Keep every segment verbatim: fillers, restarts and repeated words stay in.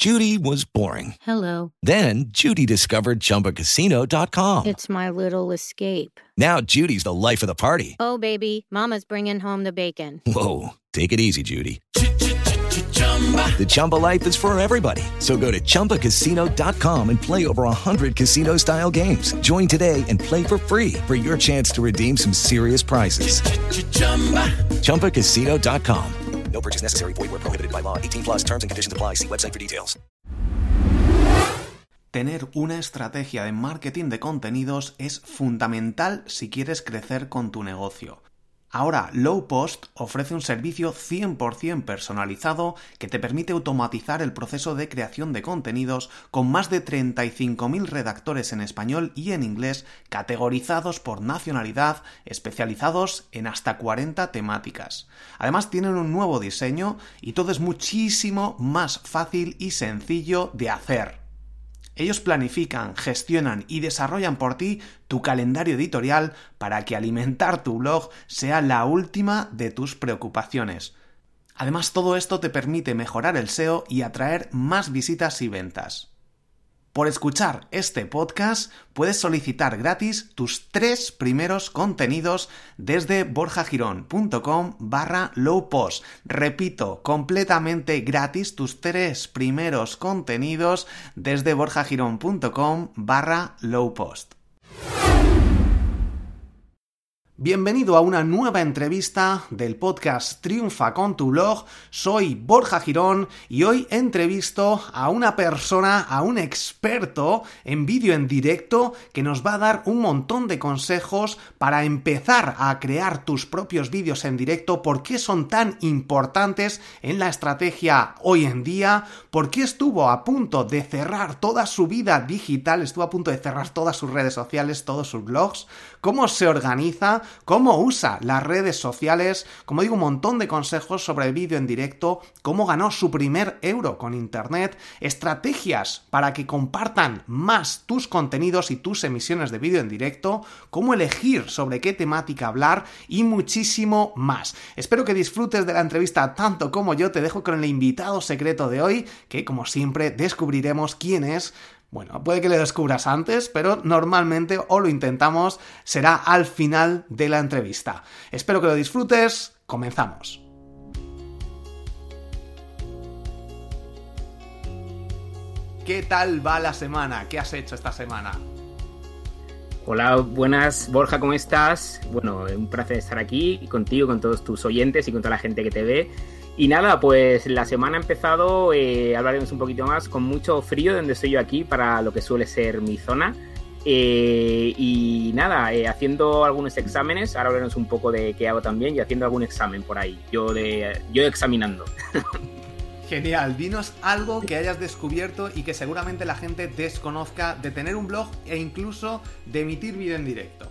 Judy was boring. Hello. Then Judy discovered Chumba Casino dot com. It's my little escape. Now Judy's the life of the party. Oh, baby, mama's bringing home the bacon. Whoa, take it easy, Judy. The Chumba life is for everybody. So go to Chumba Casino dot com and play over one hundred casino-style games. Join today and play for free for your chance to redeem some serious prizes. Chumba Casino dot com. No purchase necessary. Void where prohibited by law. eighteen plus terms and conditions apply. See website for details. Tener una estrategia de marketing de contenidos es fundamental si quieres crecer con tu negocio. Ahora, Lowpost ofrece un servicio cien por ciento personalizado que te permite automatizar el proceso de creación de contenidos con más de treinta y cinco mil redactores en español y en inglés categorizados por nacionalidad, especializados en hasta cuarenta temáticas. Además, tienen un nuevo diseño y todo es muchísimo más fácil y sencillo de hacer. Ellos planifican, gestionan y desarrollan por ti tu calendario editorial para que alimentar tu blog sea la última de tus preocupaciones. Además, todo esto te permite mejorar el S E O y atraer más visitas y ventas. Por escuchar este podcast, puedes solicitar gratis tus tres primeros contenidos desde borjagirón.com barra lowpost. Repito, completamente gratis tus tres primeros contenidos desde borjagirón.com barra lowpost. Bienvenido a una nueva entrevista del podcast Triunfa con tu blog. Soy Borja Girón y hoy entrevisto a una persona, a un experto en vídeo en directo que nos va a dar un montón de consejos para empezar a crear tus propios vídeos en directo, por qué son tan importantes en la estrategia hoy en día, por qué estuvo a punto de cerrar toda su vida digital, estuvo a punto de cerrar todas sus redes sociales, todos sus blogs, cómo se organiza, cómo usa las redes sociales, como digo, un montón de consejos sobre el vídeo en directo, cómo ganó su primer euro con internet, estrategias para que compartan más tus contenidos y tus emisiones de vídeo en directo, cómo elegir sobre qué temática hablar y muchísimo más. Espero que disfrutes de la entrevista tanto como yo. Te dejo con el invitado secreto de hoy, que como siempre descubriremos quién es. Bueno, puede que lo descubras antes, pero normalmente, o lo intentamos, será al final de la entrevista. Espero que lo disfrutes. Comenzamos. ¿Qué tal va la semana? ¿Qué has hecho esta semana? Hola, buenas, Borja, ¿cómo estás? Bueno, un placer estar aquí contigo, con todos tus oyentes y con toda la gente que te ve. Y nada, pues la semana ha empezado, eh, hablaremos un poquito más, con mucho frío donde estoy yo aquí para lo que suele ser mi zona. Eh, y nada, eh, haciendo algunos exámenes, ahora hablaremos un poco de qué hago también y haciendo algún examen por ahí, yo, de, yo examinando. Genial, dinos algo que hayas descubierto y que seguramente la gente desconozca de tener un blog e incluso de emitir vídeo en directo.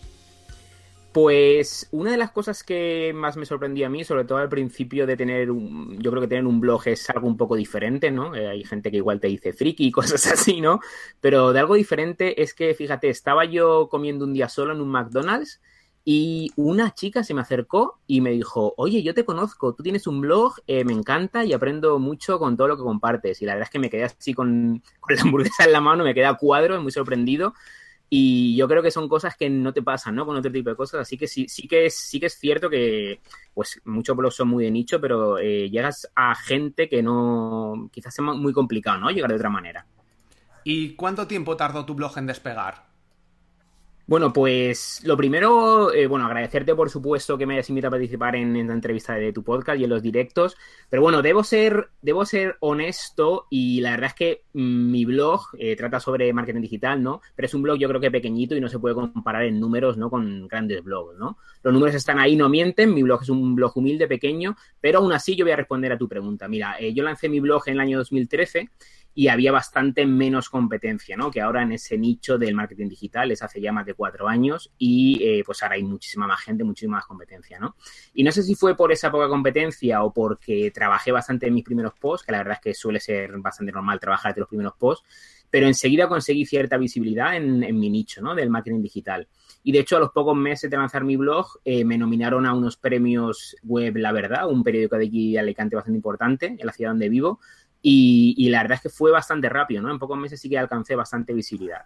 Pues una de las cosas que más me sorprendió a mí, sobre todo al principio de tener un... Yo creo que tener un blog es algo un poco diferente, ¿no? Eh, hay gente que igual te dice friki y cosas así, ¿no? Pero de algo diferente es que, fíjate, estaba yo comiendo un día solo en un McDonald's y una chica se me acercó y me dijo, oye, yo te conozco, tú tienes un blog, eh, me encanta y aprendo mucho con todo lo que compartes. Y la verdad es que me quedé así con, con la hamburguesa en la mano, me quedé a cuadro, muy sorprendido. Y yo creo que son cosas que no te pasan, ¿no? Con otro tipo de cosas. Así que sí, sí que es, sí que es cierto que pues muchos blogs son muy de nicho, pero eh, llegas a gente que no... Quizás sea muy complicado, ¿no? Llegar de otra manera. ¿Y cuánto tiempo tardó tu blog en despegar? Bueno, pues lo primero, eh, bueno, agradecerte por supuesto que me hayas invitado a participar en, en la entrevista de tu podcast y en los directos, pero bueno, debo ser, debo ser honesto y la verdad es que mm, mi blog eh, trata sobre marketing digital, ¿no? Pero es un blog yo creo que pequeñito y no se puede comparar en números, ¿no? Con grandes blogs, ¿no? Los números están ahí, no mienten, mi blog es un blog humilde, pequeño, pero aún así yo voy a responder a tu pregunta. Mira, eh, yo lancé mi blog en el año dos mil trece y había bastante menos competencia, ¿no? Que ahora en ese nicho del marketing digital es hace ya más de cuatro años y eh, pues ahora hay muchísima más gente, muchísima más competencia, ¿no? Y no sé si fue por esa poca competencia o porque trabajé bastante en mis primeros posts, que la verdad es que suele ser bastante normal trabajar de los primeros posts, pero enseguida conseguí cierta visibilidad en, en mi nicho, ¿no? Del marketing digital. Y de hecho, a los pocos meses de lanzar mi blog, eh, me nominaron a unos premios web La Verdad, un periódico de aquí de Alicante bastante importante, en la ciudad donde vivo, y, y la verdad es que fue bastante rápido, ¿no? En pocos meses sí que alcancé bastante visibilidad.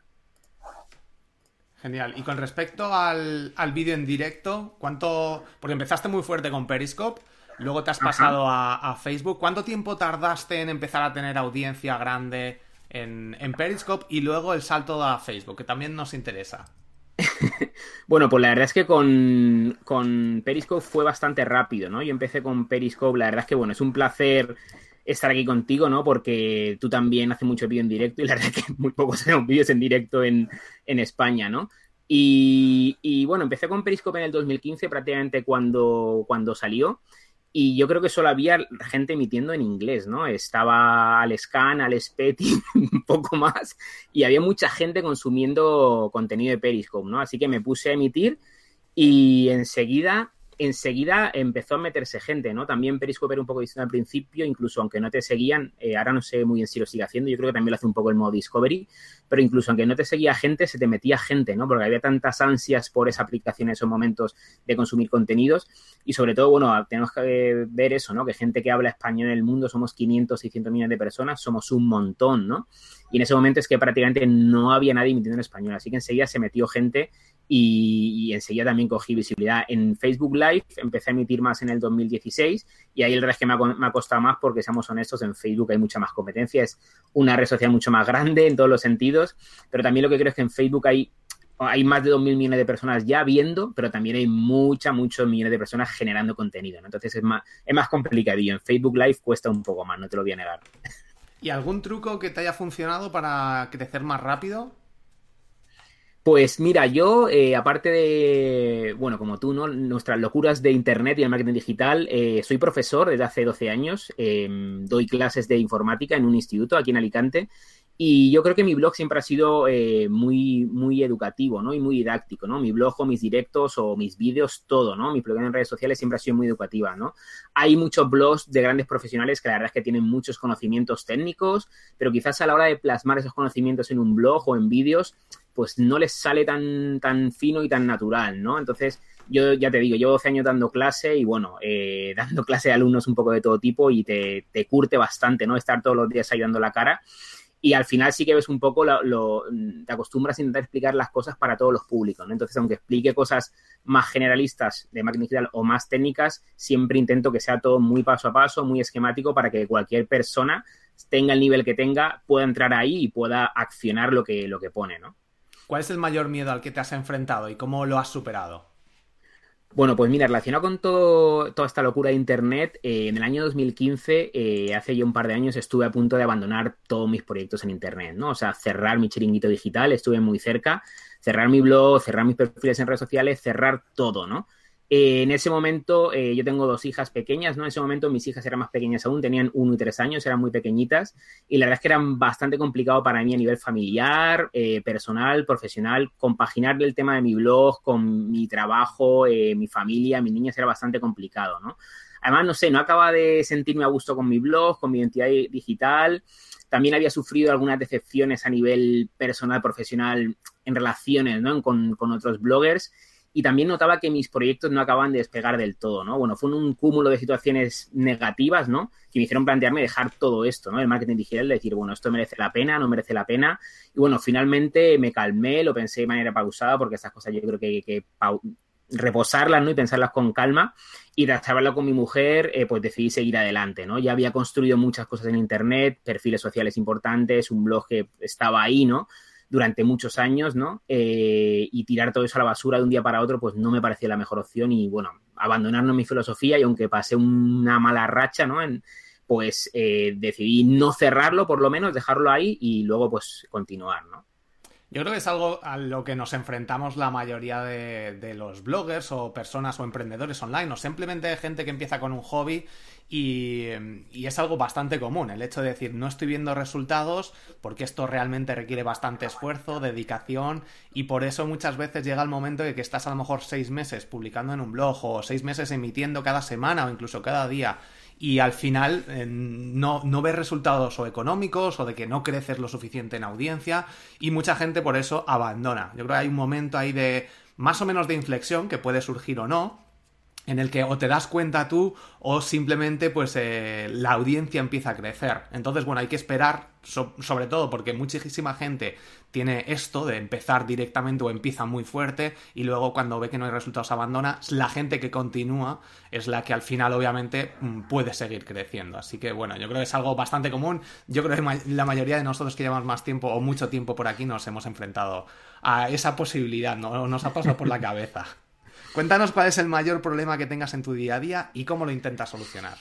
Genial. Y con respecto al, al vídeo en directo, ¿cuánto...? Porque empezaste muy fuerte con Periscope, luego te has pasado a, a Facebook. ¿Cuánto tiempo tardaste en empezar a tener audiencia grande en, en Periscope y luego el salto a Facebook, que también nos interesa? Bueno, pues la verdad es que con, con Periscope fue bastante rápido, ¿no? Yo empecé con Periscope, la verdad es que, bueno, es un placer estar aquí contigo, ¿no? Porque tú también haces mucho vídeo en directo y la verdad es que muy pocos hacemos vídeos en directo en, en España, ¿no? Y, y bueno, empecé con Periscope en el dos mil quince, prácticamente cuando, cuando salió. Y yo creo que solo había gente emitiendo en inglés, ¿no? Estaba Alex Can, Alex Petty, un poco más, y había mucha gente consumiendo contenido de Periscope, ¿no? Así que me puse a emitir y enseguida, enseguida empezó a meterse gente, ¿no? También Periscope era un poco distinto al principio, incluso aunque no te seguían, eh, ahora no sé muy bien si lo sigue haciendo, yo creo que también lo hace un poco el modo Discovery, pero incluso aunque no te seguía gente, se te metía gente, ¿no? Porque había tantas ansias por esa aplicación en esos momentos de consumir contenidos y sobre todo, bueno, tenemos que ver eso, ¿no? Que gente que habla español en el mundo somos quinientos, seiscientos millones de personas, somos un montón, ¿no? Y en ese momento es que prácticamente no había nadie emitiendo en español, así que enseguida se metió gente y, y enseguida también cogí visibilidad. En Facebook Live empecé a emitir más en el dos mil dieciséis y ahí el verdad es que me ha, me ha costado más porque, seamos honestos, en Facebook hay mucha más competencia, es una red social mucho más grande en todos los sentidos, pero también lo que creo es que en Facebook hay hay más de dos mil millones de personas ya viendo, pero también hay muchas, muchos millones de personas generando contenido, ¿no? Entonces es más, es más complicadillo. En Facebook Live cuesta un poco más, no te lo voy a negar. ¿Y algún truco que te haya funcionado para crecer más rápido? Pues mira, yo, eh, aparte de, bueno, como tú, ¿no? Nuestras locuras de Internet y el marketing digital, eh, soy profesor desde hace doce años, eh, doy clases de informática en un instituto aquí en Alicante. Y yo creo que mi blog siempre ha sido eh, muy, muy educativo, ¿no? Y muy didáctico, ¿no? Mi blog o mis directos o mis vídeos, todo, ¿no? Mi blog en redes sociales siempre ha sido muy educativa, ¿no? Hay muchos blogs de grandes profesionales que la verdad es que tienen muchos conocimientos técnicos, pero quizás a la hora de plasmar esos conocimientos en un blog o en vídeos, pues no les sale tan, tan fino y tan natural, ¿no? Entonces, yo ya te digo, llevo doce años dando clase y, bueno, eh, dando clase a alumnos un poco de todo tipo y te, te curte bastante, ¿no? Estar todos los días ahí dando la cara. Y al final sí que ves un poco, lo, lo, te acostumbras a intentar explicar las cosas para todos los públicos, ¿no? Entonces, aunque explique cosas más generalistas de marketing digital o más técnicas, siempre intento que sea todo muy paso a paso, muy esquemático, para que cualquier persona, tenga el nivel que tenga, pueda entrar ahí y pueda accionar lo que, lo que pone, ¿no? ¿Cuál es el mayor miedo al que te has enfrentado y cómo lo has superado? Bueno, pues mira, relacionado con todo, toda esta locura de Internet, eh, en el año dos mil quince, eh, hace ya un par de años, estuve a punto de abandonar todos mis proyectos en Internet, ¿no? O sea, cerrar mi chiringuito digital, estuve muy cerca, cerrar mi blog, cerrar mis perfiles en redes sociales, cerrar todo, ¿no? Eh, en ese momento, eh, yo tengo dos hijas pequeñas, ¿no? En ese momento mis hijas eran más pequeñas aún, tenían uno y tres años, eran muy pequeñitas y la verdad es que era bastante complicado para mí a nivel familiar, eh, personal, profesional, compaginar el tema de mi blog con mi trabajo, eh, mi familia, mis niñas, era bastante complicado, ¿no? Además, no sé, no acababa de sentirme a gusto con mi blog, con mi identidad digital. También había sufrido algunas decepciones a nivel personal, profesional, en relaciones, ¿no? Con, con otros bloggers. Y también notaba que mis proyectos no acababan de despegar del todo, ¿no? Bueno, fue un cúmulo de situaciones negativas, ¿no? Que me hicieron plantearme dejar todo esto, ¿no? El marketing digital, de decir, bueno, esto merece la pena, no merece la pena. Y bueno, finalmente me calmé, lo pensé de manera pausada, porque estas cosas yo creo que hay que reposarlas, ¿no? Y pensarlas con calma. Y tras hablarlo con mi mujer, eh, pues decidí seguir adelante, ¿no? Ya había construido muchas cosas en Internet, perfiles sociales importantes, un blog que estaba ahí, ¿no? Durante muchos años, ¿no? Eh, y tirar todo eso a la basura de un día para otro, pues no me parecía la mejor opción y, bueno, abandonarnos mi filosofía y aunque pasé una mala racha, ¿no? En, pues eh, decidí no cerrarlo, por lo menos, dejarlo ahí y luego, pues, continuar, ¿no? Yo creo que es algo a lo que nos enfrentamos la mayoría de, de los bloggers o personas o emprendedores online o simplemente gente que empieza con un hobby y, y es algo bastante común, el hecho de decir no estoy viendo resultados porque esto realmente requiere bastante esfuerzo, dedicación y por eso muchas veces llega el momento de que estás a lo mejor seis meses publicando en un blog o seis meses emitiendo cada semana o incluso cada día y al final eh, no, no ves resultados o económicos o de que no creces lo suficiente en audiencia y mucha gente por eso abandona. Yo creo que hay un momento ahí de más o menos de inflexión que puede surgir o no en el que o te das cuenta tú o simplemente pues eh, la audiencia empieza a crecer. Entonces, bueno, hay que esperar, so- sobre todo porque muchísima gente tiene esto de empezar directamente o empieza muy fuerte y luego cuando ve que no hay resultados abandona. La gente que continúa es la que al final obviamente puede seguir creciendo. Así que bueno, yo creo que es algo bastante común. Yo creo que la mayoría de nosotros que llevamos más tiempo o mucho tiempo por aquí nos hemos enfrentado a esa posibilidad, ¿no? Nos ha pasado por la cabeza. Cuéntanos cuál es el mayor problema que tengas en tu día a día y cómo lo intentas solucionar.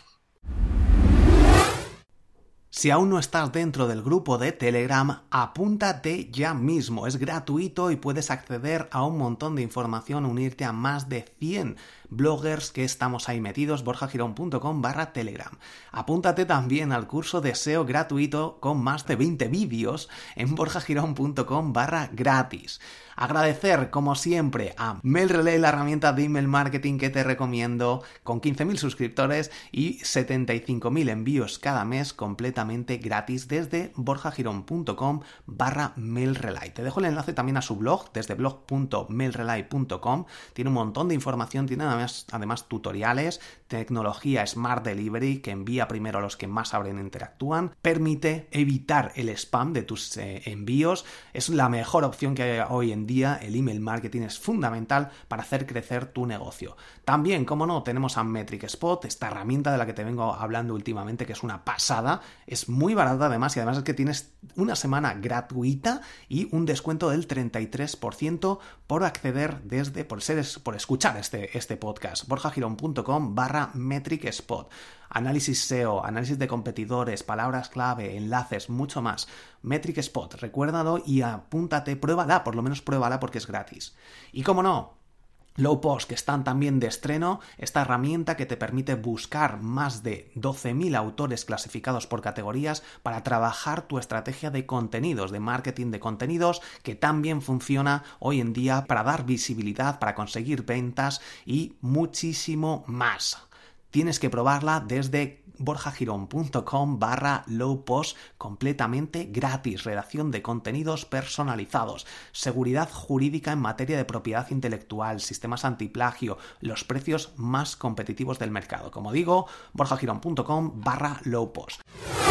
Si aún no estás dentro del grupo de Telegram, apúntate ya mismo. Es gratuito y puedes acceder a un montón de información, unirte a más de cien bloggers que estamos ahí metidos, borjagirón.com barra Telegram. Apúntate también al curso de S E O gratuito con más de veinte vídeos en borjagirón.com barra gratis. Agradecer, como siempre, a MailRelay, la herramienta de email marketing que te recomiendo, con quince mil suscriptores y setenta y cinco mil envíos cada mes completamente gratis desde borjagirón.com barra MailRelay. Te dejo el enlace también a su blog, desde blog punto mailrelay punto com. Tiene un montón de información, tiene además, además tutoriales, tecnología Smart Delivery que envía primero a los que más abren e interactúan, permite evitar el spam de tus eh, envíos. Es la mejor opción que hay hoy en día. El email marketing es fundamental para hacer crecer tu negocio. También, como no, tenemos a MetricSpot, esta herramienta de la que te vengo hablando últimamente, que es una pasada, es muy barata además, y además es que tienes una semana gratuita y un descuento del treinta y tres por ciento por acceder desde, por ser, por escuchar este, este podcast, borjagirón.com barra MetricSpot. Análisis S E O, análisis de competidores, palabras clave, enlaces, mucho más. MetricSpot, recuérdalo y apúntate, pruébala, por lo menos pruébala porque es gratis. Y como no, Lowpost, que están también de estreno, esta herramienta que te permite buscar más de doce mil autores clasificados por categorías para trabajar tu estrategia de contenidos, de marketing de contenidos, que también funciona hoy en día para dar visibilidad, para conseguir ventas y muchísimo más. Tienes que probarla desde borjagirón.com barra lowpost completamente gratis. Redacción de contenidos personalizados, seguridad jurídica en materia de propiedad intelectual, sistemas antiplagio, los precios más competitivos del mercado. Como digo, borjagirón.com barra lowpost.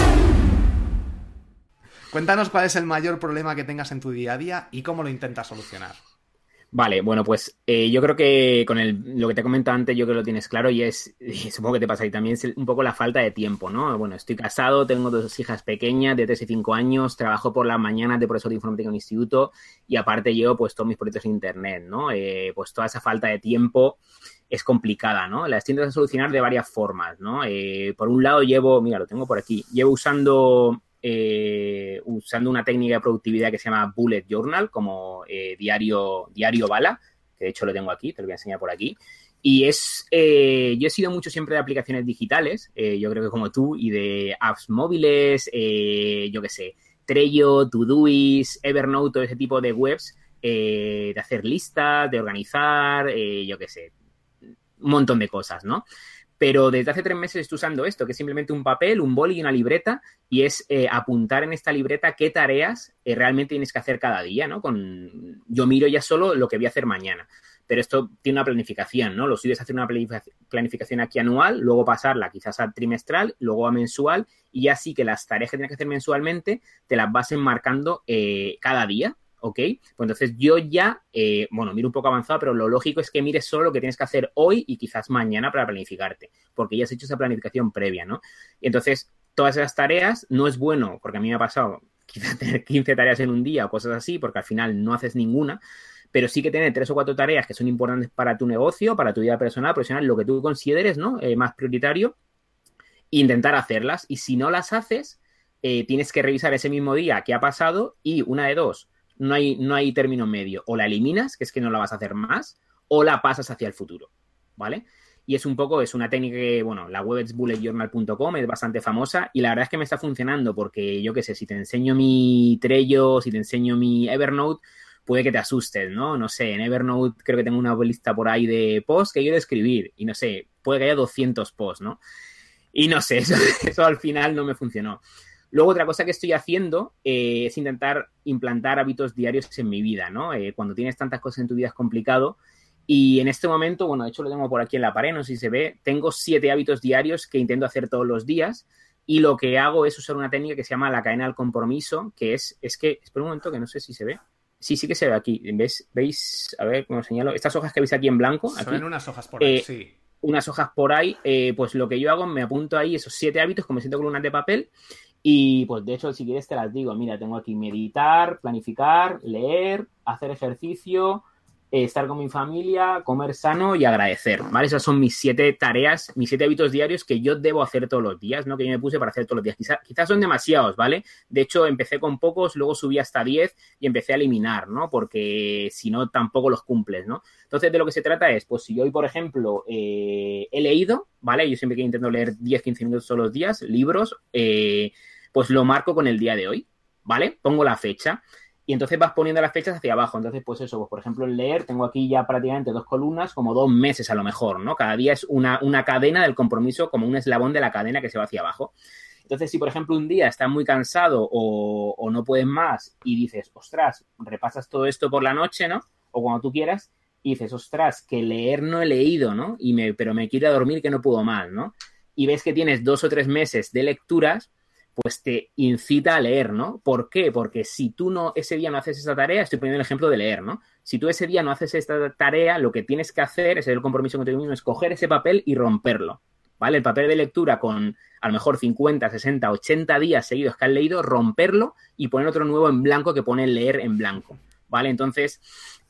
Cuéntanos cuál es el mayor problema que tengas en tu día a día y cómo lo intentas solucionar. Vale, bueno, pues eh, yo creo que con el, lo que te he comentado antes, yo creo que lo tienes claro y es, y supongo que te pasa ahí también, es un poco la falta de tiempo, ¿no? Bueno, estoy casado, tengo dos hijas pequeñas de tres y cinco años, trabajo por las mañanas de profesor de informática en un instituto y aparte llevo pues todos mis proyectos en internet, ¿no? Eh, pues toda esa falta de tiempo es complicada, ¿no? La estoy a solucionar de varias formas, ¿no? Eh, por un lado llevo, mira, lo tengo por aquí, llevo usando... Eh, usando una técnica de productividad que se llama Bullet Journal, como eh, diario, diario bala, que de hecho lo tengo aquí, te lo voy a enseñar por aquí. Y es, eh, yo he sido mucho siempre de aplicaciones digitales, eh, yo creo que como tú, y de apps móviles, eh, yo qué sé, Trello, Todoist, Evernote, todo ese tipo de webs, eh, de hacer listas, de organizar, eh, yo qué sé, un montón de cosas, ¿no? Pero desde hace tres meses estoy usando esto, que es simplemente un papel, un boli y una libreta, y es eh, apuntar en esta libreta qué tareas eh, realmente tienes que hacer cada día, ¿no? Con, yo miro ya solo lo que voy a hacer mañana, pero esto tiene una planificación, ¿no? Lo suyo es hacer una planificación aquí anual, luego pasarla quizás a trimestral, luego a mensual, y ya sí que las tareas que tienes que hacer mensualmente te las vas enmarcando eh, cada día. ¿Ok? Pues entonces yo ya, eh, bueno, miro un poco avanzado, pero lo lógico es que mires solo lo que tienes que hacer hoy y quizás mañana para planificarte, porque ya has hecho esa planificación previa, ¿no? Y entonces, todas esas tareas no es bueno, porque a mí me ha pasado quizás tener quince tareas en un día o cosas así, porque al final no haces ninguna, pero sí que tener tres o cuatro tareas que son importantes para tu negocio, para tu vida personal, profesional, lo que tú consideres, ¿no? Eh, más prioritario, e intentar hacerlas. Y si no las haces, eh, tienes que revisar ese mismo día qué ha pasado y una de dos. No hay, no hay término medio. O la eliminas, que es que no la vas a hacer más, o la pasas hacia el futuro, ¿vale? Y es un poco, es una técnica que, bueno, la web es bullet journal punto com, es bastante famosa y la verdad es que me está funcionando porque, yo qué sé, si te enseño mi Trello, si te enseño mi Evernote, puede que te asustes, ¿no? No sé, en Evernote creo que tengo una lista por ahí de posts que quiero escribir y no sé, puede que haya doscientos posts, ¿no? Y no sé, eso, eso al final no me funcionó. Luego, otra cosa que estoy haciendo eh, es intentar implantar hábitos diarios en mi vida, ¿no? Eh, cuando tienes tantas cosas en tu vida es complicado Y en este momento, bueno, de hecho lo tengo por aquí en la pared, no sé si se ve, tengo siete hábitos diarios que intento hacer todos los días y lo que hago es usar una técnica que se llama la cadena del compromiso, que es, es que, espera un momento que no sé si se ve. Sí, sí que se ve aquí. ¿Ves? ¿Veis? A ver, ¿cómo señalo? Estas hojas que veis aquí en blanco. Se aquí, ven unas hojas por ahí, eh, sí. Unas hojas por ahí, eh, pues lo que yo hago, me apunto ahí esos siete hábitos, como siento columnas de papel, y pues de hecho, si quieres te las digo. Mira, tengo aquí meditar, planificar, leer, hacer ejercicio, eh, estar con mi familia, comer sano y agradecer, ¿vale? Esas son mis siete tareas, mis siete hábitos diarios que yo debo hacer todos los días, ¿no? Que yo me puse para hacer todos los días. Quizá, quizás son demasiados, ¿vale? De hecho, empecé con pocos, luego subí hasta diez y empecé a eliminar, ¿no? Porque si no, tampoco los cumples, ¿no? Entonces, de lo que se trata es, pues si yo hoy, por ejemplo, eh, he leído, ¿vale? Yo siempre que intento leer diez, quince minutos todos los días, libros, eh, pues lo marco con el día de hoy, ¿vale? Pongo la fecha. Y entonces vas poniendo las fechas hacia abajo. Entonces, pues eso, pues por ejemplo, en leer, tengo aquí ya prácticamente dos columnas, como dos meses a lo mejor, ¿no? Cada día es una, una cadena del compromiso, como un eslabón de la cadena que se va hacia abajo. Entonces, si por ejemplo un día estás muy cansado o, o no puedes más y dices, ostras, repasas todo esto por la noche, ¿no? O cuando tú quieras, y dices, ostras, que leer no he leído, ¿no? Y me, pero me quiero ir a dormir que no puedo más, ¿no? Y ves que tienes dos o tres meses de lecturas, pues te incita a leer, ¿no? ¿Por qué? Porque si tú no, ese día no haces esta tarea, estoy poniendo el ejemplo de leer, ¿no? Si tú ese día no haces esta tarea, lo que tienes que hacer, ese es el compromiso contigo mismo, es coger ese papel y romperlo, ¿vale? El papel de lectura con a lo mejor cincuenta, sesenta, ochenta días seguidos que has leído, romperlo y poner otro nuevo en blanco que pone leer en blanco, ¿vale? Entonces,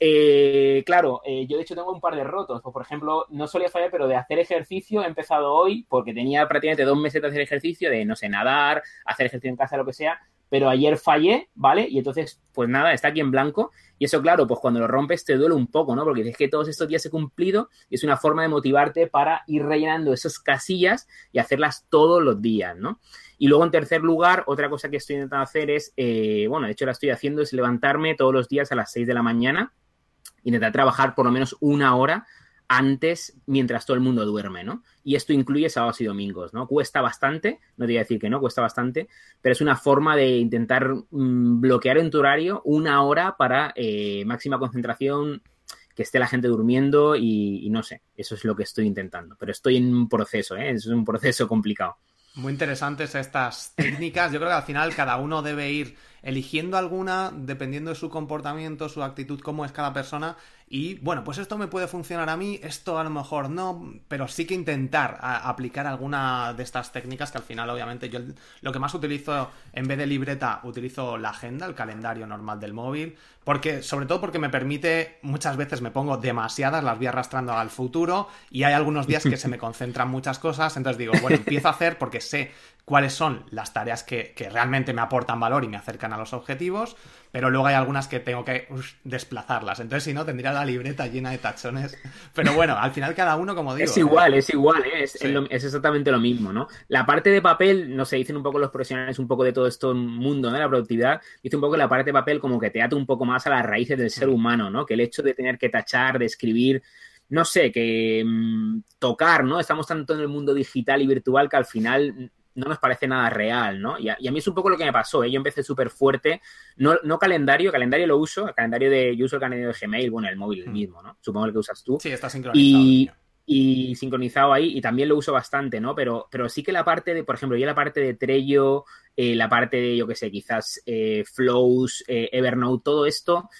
eh, claro, eh, yo de hecho tengo un par de rotos. Pues, por ejemplo, no solía fallar, pero de hacer ejercicio he empezado hoy porque tenía prácticamente dos meses de hacer ejercicio, de, no sé, nadar, hacer ejercicio en casa, lo que sea, pero ayer fallé, ¿vale? Y entonces, pues nada, está aquí en blanco. Y eso, claro, pues cuando lo rompes te duele un poco, ¿no? Porque dices que todos estos días he cumplido y es una forma de motivarte para ir rellenando esas casillas y hacerlas todos los días, ¿no? Y luego, en tercer lugar, otra cosa que estoy intentando hacer es, eh, bueno, de hecho la estoy haciendo, es levantarme todos los días a las seis de la mañana, intentar trabajar por lo menos una hora antes, mientras todo el mundo duerme, ¿no? Y esto incluye sábados y domingos, ¿no? Cuesta bastante, no te voy a decir que no, cuesta bastante, pero es una forma de intentar mmm, bloquear en tu horario una hora para eh, máxima concentración, que esté la gente durmiendo y, y no sé, eso es lo que estoy intentando. Pero estoy en un proceso, ¿eh? Es un proceso complicado. Muy interesantes estas técnicas. Yo creo que al final cada uno debe ir eligiendo alguna dependiendo de su comportamiento, su actitud, cómo es cada persona. Y bueno, pues esto me puede funcionar a mí, esto a lo mejor no, pero sí que intentar a, aplicar alguna de estas técnicas que al final obviamente yo lo que más utilizo en vez de libreta utilizo la agenda, el calendario normal del móvil, porque sobre todo porque me permite, muchas veces me pongo demasiadas, las voy arrastrando al futuro y hay algunos días que se me concentran muchas cosas, entonces digo, bueno, empiezo a hacer porque sé cuáles son las tareas que, que realmente me aportan valor y me acercan a los objetivos, pero luego hay algunas que tengo que uf, desplazarlas. Entonces, si no, tendría la libreta llena de tachones. Pero bueno, al final cada uno, como digo... Es igual, ¿eh? es igual, ¿eh? es, Sí. es, lo, es exactamente lo mismo, ¿no? La parte de papel, no sé, dicen un poco los profesionales, un poco de todo esto mundo, ¿no? La productividad, dice un poco que la parte de papel como que te ata un poco más a las raíces del ser humano, ¿no? Que el hecho de tener que tachar, de escribir... No sé, que mmm, tocar, ¿no? Estamos tanto en el mundo digital y virtual que al final... no nos parece nada real, ¿no? Y a, y a mí es un poco lo que me pasó, ¿eh? Yo empecé súper fuerte, no, no calendario, calendario lo uso, el calendario de, yo uso el calendario de Gmail, bueno, el móvil el mismo, ¿no? Supongo el que usas tú. Sí, está sincronizado. Y, y sincronizado ahí, y también lo uso bastante, ¿no? Pero, pero sí que la parte de, por ejemplo, yo la parte de Trello, eh, la parte de, yo qué sé, quizás eh, Flows, eh, Evernote, todo esto...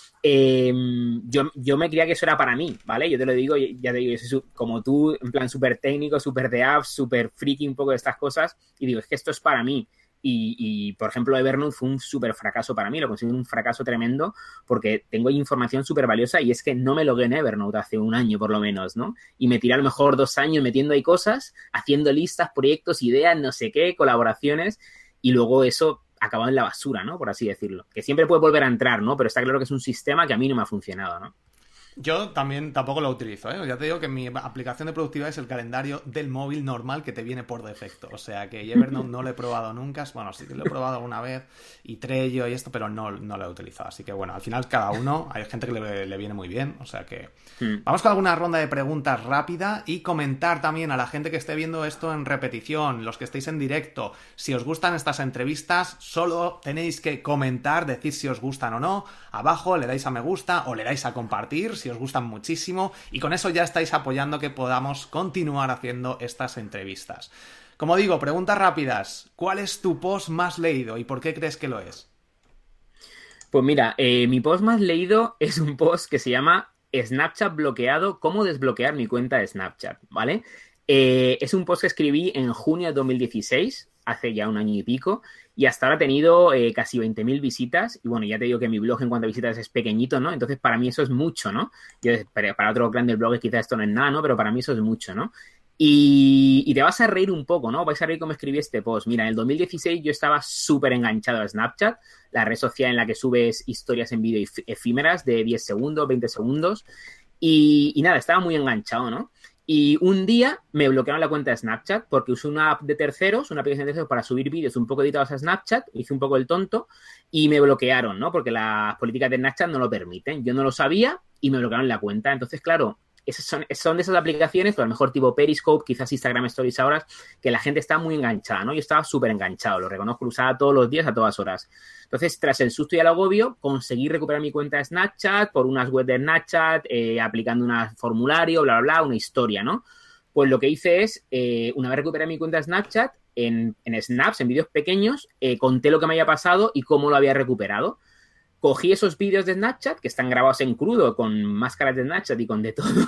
Eh, yo, yo me creía que eso era para mí, ¿vale? Yo te lo digo, ya te digo, yo soy como tú, en plan súper técnico, súper de apps, súper friki un poco de estas cosas, y digo, es que esto es para mí. Y, y por ejemplo, Evernote fue un súper fracaso para mí, lo considero un fracaso tremendo, porque tengo información súper valiosa y es que no me logué en Evernote hace un año por lo menos, ¿no? Y me tiré a lo mejor dos años metiendo ahí cosas, haciendo listas, proyectos, ideas, no sé qué, colaboraciones, y luego eso... acabado en la basura, ¿no? Por así decirlo. Que siempre puede volver a entrar, ¿no? Pero está claro que es un sistema que a mí no me ha funcionado, ¿no? Yo también tampoco lo utilizo, ¿eh? Ya te digo que mi aplicación de productividad es el calendario del móvil normal que te viene por defecto. O sea que Evernote no lo he probado nunca. Bueno, sí que lo he probado alguna vez. Y Trello y esto, pero no, no lo he utilizado. Así que bueno, al final cada uno, hay gente que le, le viene muy bien. O sea que... Hmm. Vamos con alguna ronda de preguntas rápida y comentar también a la gente que esté viendo esto en repetición, los que estéis en directo, si os gustan estas entrevistas, solo tenéis que comentar, decir si os gustan o no. Abajo le dais a me gusta o le dais a compartir si si os gustan muchísimo y con eso ya estáis apoyando que podamos continuar haciendo estas entrevistas. Como digo, preguntas rápidas. ¿Cuál es tu post más leído y por qué crees que lo es? Pues mira, eh, mi post más leído es un post que se llama Snapchat bloqueado, cómo desbloquear mi cuenta de Snapchat, ¿vale? Eh, es un post que escribí en junio de dos mil dieciséis, hace ya un año y pico, y hasta ahora ha tenido eh, casi veinte mil visitas. Y bueno, ya te digo que mi blog en cuanto a visitas es pequeñito, ¿no? Entonces, para mí eso es mucho, ¿no? Yo, para, para otros grandes blogs quizás esto no es nada, ¿no? Pero para mí eso es mucho, ¿no? Y, y te vas a reír un poco, ¿no? Vais a reír cómo escribí este post. Mira, en el dos mil dieciséis yo estaba súper enganchado a Snapchat, la red social en la que subes historias en vídeo efímeras de diez segundos, veinte segundos. Y, y nada, estaba muy enganchado, ¿no? Y un día me bloquearon la cuenta de Snapchat porque usé una app de terceros, una aplicación de terceros para subir vídeos un poco editados a Snapchat, hice un poco el tonto y me bloquearon, ¿no? Porque las políticas de Snapchat no lo permiten. Yo no lo sabía y me bloquearon la cuenta. Entonces, claro, esas son, son de esas aplicaciones, pero a lo mejor tipo Periscope, quizás Instagram Stories ahora, que la gente está muy enganchada, ¿no? Yo estaba súper enganchado, lo reconozco, lo usaba todos los días a todas horas. Entonces, tras el susto y el agobio, conseguí recuperar mi cuenta de Snapchat por unas webs de Snapchat, eh, aplicando un formulario, bla, bla, bla, una historia, ¿no? Pues lo que hice es, eh, una vez recuperé mi cuenta de Snapchat, en, en snaps, en vídeos pequeños, eh, conté lo que me había pasado y cómo lo había recuperado. Cogí esos vídeos de Snapchat, que están grabados en crudo, con máscaras de Snapchat y con de todo,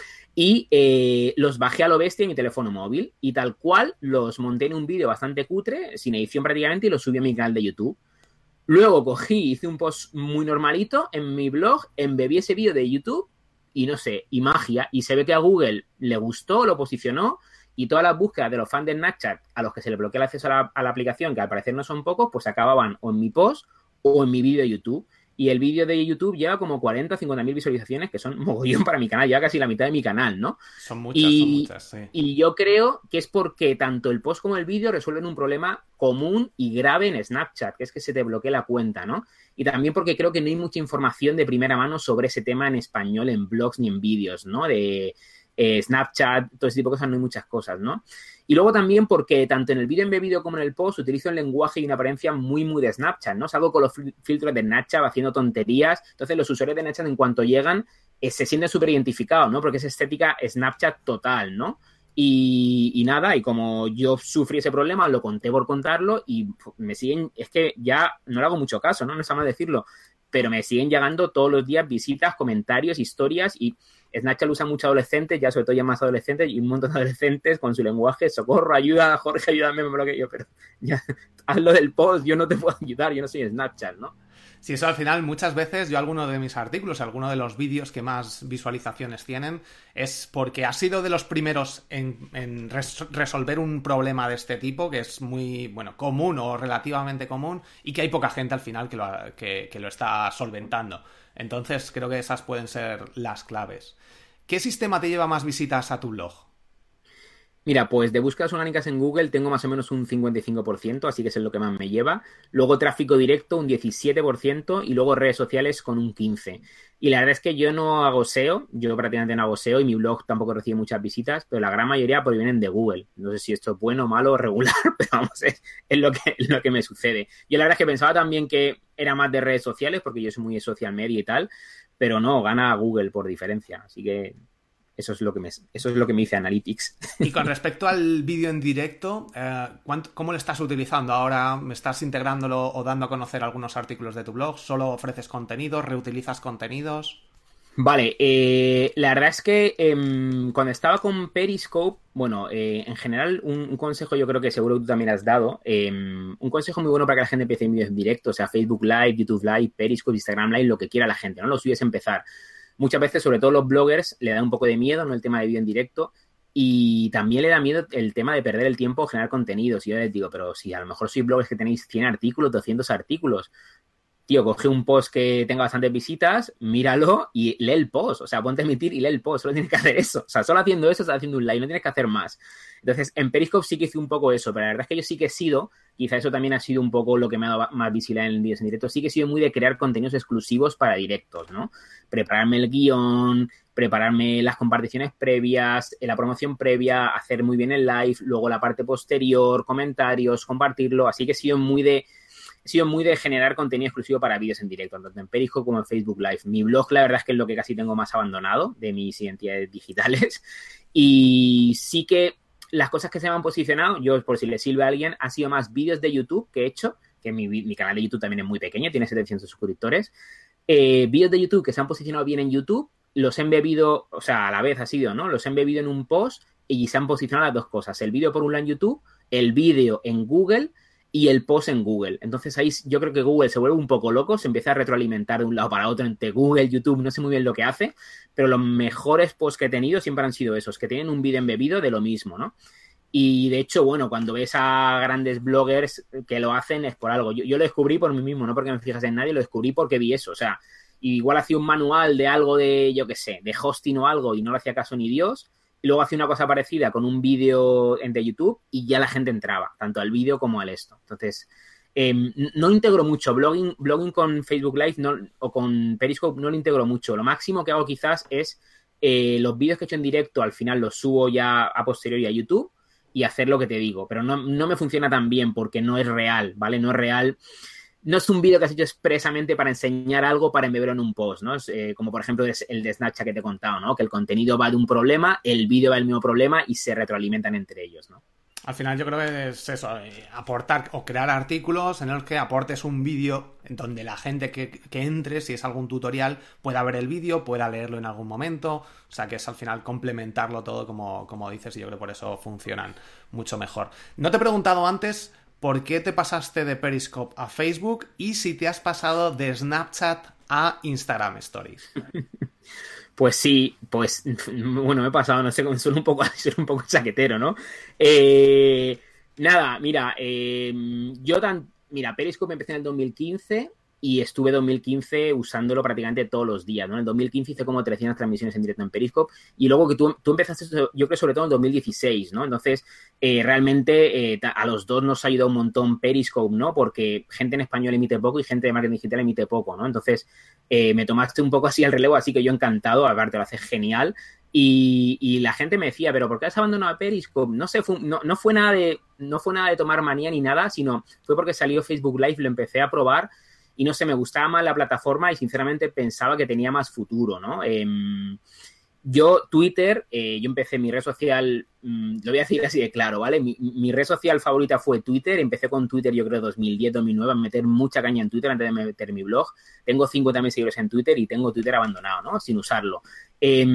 y eh, los bajé a lo bestia en mi teléfono móvil. Y tal cual, los monté en un vídeo bastante cutre, sin edición prácticamente, y los subí a mi canal de YouTube. Luego cogí, hice un post muy normalito en mi blog, embebí ese vídeo de YouTube, y no sé, y magia, y se ve que a Google le gustó, lo posicionó, y todas las búsquedas de los fans de Snapchat, a los que se le bloquea el acceso a la, a la aplicación, que al parecer no son pocos, pues acababan o en mi post o en mi vídeo de YouTube. Y el vídeo de YouTube lleva como cuarenta o cincuenta mil visualizaciones, que son mogollón para mi canal, ya casi la mitad de mi canal, ¿no? Son muchas, y, son muchas, sí. Y yo creo que es porque tanto el post como el vídeo resuelven un problema común y grave en Snapchat, que es que se te bloquee la cuenta, ¿no? Y también porque creo que no hay mucha información de primera mano sobre ese tema en español, en blogs ni en vídeos, ¿no? De eh, Snapchat, todo ese tipo de cosas, no hay muchas cosas, ¿no? Y luego también porque tanto en el vídeo embebido como en el post utilizo un lenguaje y una apariencia muy, muy de Snapchat, ¿no? Salgo con los filtros de Snapchat haciendo tonterías. Entonces los usuarios de Snapchat en cuanto llegan eh, se sienten súper identificados, ¿no? Porque es estética Snapchat total, ¿no? Y, y nada, y como yo sufrí ese problema, lo conté por contarlo y me siguen, es que ya no le hago mucho caso, ¿no? No está mal decirlo, pero me siguen llegando todos los días visitas, comentarios, historias y Snapchat lo usa mucho adolescentes, ya sobre todo ya más adolescentes y un montón de adolescentes con su lenguaje, socorro, ayuda, Jorge, ayúdame, me bloqueo, pero ya, hazlo del post, yo no te puedo ayudar, yo no soy Snapchat, ¿no? Sí, eso al final muchas veces yo alguno de mis artículos, alguno de los vídeos que más visualizaciones tienen es porque ha sido de los primeros en, en res- resolver un problema de este tipo que es muy, bueno, común o relativamente común y que hay poca gente al final que lo, que, que lo está solventando. Entonces creo que esas pueden ser las claves. ¿Qué sistema te lleva más visitas a tu blog? Mira, pues de búsquedas orgánicas en Google tengo más o menos un cincuenta y cinco por ciento, así que es lo que más me lleva. Luego tráfico directo un diecisiete por ciento y luego redes sociales con un quince por ciento. Y la verdad es que yo no hago S E O, yo prácticamente no hago S E O y mi blog tampoco recibe muchas visitas, pero la gran mayoría provienen de Google. No sé si esto es bueno, malo o regular, pero vamos, es, es, lo que, es lo que me sucede. Yo la verdad es que pensaba también que era más de redes sociales, porque yo soy muy de social media y tal, pero no, gana Google por diferencia, así que... Eso es lo que me, eso es lo que me dice Analytics. Y con respecto al vídeo en directo, eh, ¿cómo lo estás utilizando ahora? ¿Me estás integrándolo o dando a conocer algunos artículos de tu blog? ¿Solo ofreces contenidos? ¿Reutilizas contenidos? Vale, eh, la verdad es que eh, cuando estaba con Periscope, bueno, eh, en general un, un consejo yo creo que seguro que tú también has dado, eh, un consejo muy bueno para que la gente empiece en vídeos en directo, o sea, Facebook Live, YouTube Live, Periscope, Instagram Live, lo que quiera la gente, ¿no? Lo suyo es empezar. Muchas veces, sobre todo los bloggers, le da un poco de miedo, ¿no? El tema de vídeo en directo. Y también le da miedo el tema de perder el tiempo o generar contenidos. Y yo les digo, pero si a lo mejor sois bloggers que tenéis cien artículos, doscientos artículos, tío, coge un post que tenga bastantes visitas, míralo y lee el post. O sea, ponte a emitir y lee el post. Solo tienes que hacer eso. O sea, solo haciendo eso estás haciendo un live. No tienes que hacer más. Entonces, en Periscope sí que hice un poco eso. Pero la verdad es que yo sí que he sido, quizá eso también ha sido un poco lo que me ha dado más visibilidad en vídeos en directo, sí que he sido muy de crear contenidos exclusivos para directos, ¿no? Prepararme el guión, prepararme las comparticiones previas, la promoción previa, hacer muy bien el live, luego la parte posterior, comentarios, compartirlo. Así que he sido muy de... he sido muy de generar contenido exclusivo para vídeos en directo, tanto en Periscope como en Facebook Live. Mi blog, la verdad es que es lo que casi tengo más abandonado de mis identidades digitales. Y sí que las cosas que se me han posicionado, yo por si le sirve a alguien, ha sido más vídeos de YouTube que he hecho, que mi, mi canal de YouTube también es muy pequeño, tiene setecientos suscriptores. Eh, vídeos de YouTube que se han posicionado bien en YouTube, los he embebido, o sea, a la vez ha sido, ¿no? Los he embebido en un post y se han posicionado las dos cosas. El vídeo por un lado en YouTube, el vídeo en Google y el post en Google. Entonces ahí yo creo que Google se vuelve un poco loco, se empieza a retroalimentar de un lado para otro entre Google, YouTube, no sé muy bien lo que hace, pero los mejores posts que he tenido siempre han sido esos, que tienen un vídeo embebido de lo mismo, ¿no? Y de hecho, bueno, cuando ves a grandes bloggers que lo hacen es por algo. Yo, yo lo descubrí por mí mismo, no porque me fijas en nadie, lo descubrí porque vi eso. O sea, igual hacía un manual de algo de, yo qué sé, de hosting o algo y no le hacía caso ni Dios. Y luego hacía una cosa parecida con un vídeo de YouTube y ya la gente entraba, tanto al vídeo como al esto. Entonces, eh, no integro mucho. Blogging, blogging con Facebook Live no, o con Periscope no lo integro mucho. Lo máximo que hago quizás es eh, los vídeos que he hecho en directo, al final los subo ya a posteriori a YouTube y hacer lo que te digo. Pero no, no me funciona tan bien porque no es real, ¿vale? No es real. No es un vídeo que has hecho expresamente para enseñar algo para embeberlo en un post, ¿no? Es, eh, como por ejemplo el de Snapchat que te he contado, ¿no? Que el contenido va de un problema, el vídeo va del mismo problema y se retroalimentan entre ellos, ¿no? Al final yo creo que es eso, eh, aportar o crear artículos en los que aportes un vídeo en donde la gente que, que entre, si es algún tutorial, pueda ver el vídeo, pueda leerlo en algún momento. O sea que es al final complementarlo todo como, como dices, y yo creo que por eso funcionan mucho mejor. No te he preguntado antes por qué te pasaste de Periscope a Facebook y si te has pasado de Snapchat a Instagram Stories. Pues sí, pues bueno, me he pasado, no sé, suena un poco, suena un poco chaquetero, ¿no? Eh, nada, mira, eh, yo tan, mira, Periscope empecé en el dos mil quince y estuve dos mil quince usándolo prácticamente todos los días, ¿no? En el dos mil quince hice como trescientas transmisiones en directo en Periscope y luego que tú, tú empezaste, yo creo sobre todo en dos mil dieciséis, ¿no? Entonces, eh, realmente eh, a los dos nos ha ayudado un montón Periscope, ¿no? Porque gente en español emite poco y gente de marketing digital emite poco, ¿no? Entonces, eh, me tomaste un poco así el relevo, así que yo encantado, aparte lo haces genial. Y, y la gente me decía, ¿pero por qué has abandonado Periscope? No sé, fue, no, no fue nada de, no fue nada de tomar manía ni nada, sino fue porque salió Facebook Live, lo empecé a probar y no sé, me gustaba más la plataforma y sinceramente pensaba que tenía más futuro, ¿no? Eh, yo, Twitter, eh, yo empecé mi red social, mmm, lo voy a decir así de claro, ¿vale? Mi, mi red social favorita fue Twitter, empecé con Twitter yo creo dos mil diez, dos mil nueve a meter mucha caña en Twitter antes de meter mi blog. Tengo cincuenta mil seguidores en Twitter y tengo Twitter abandonado, ¿no? Sin usarlo. Eh,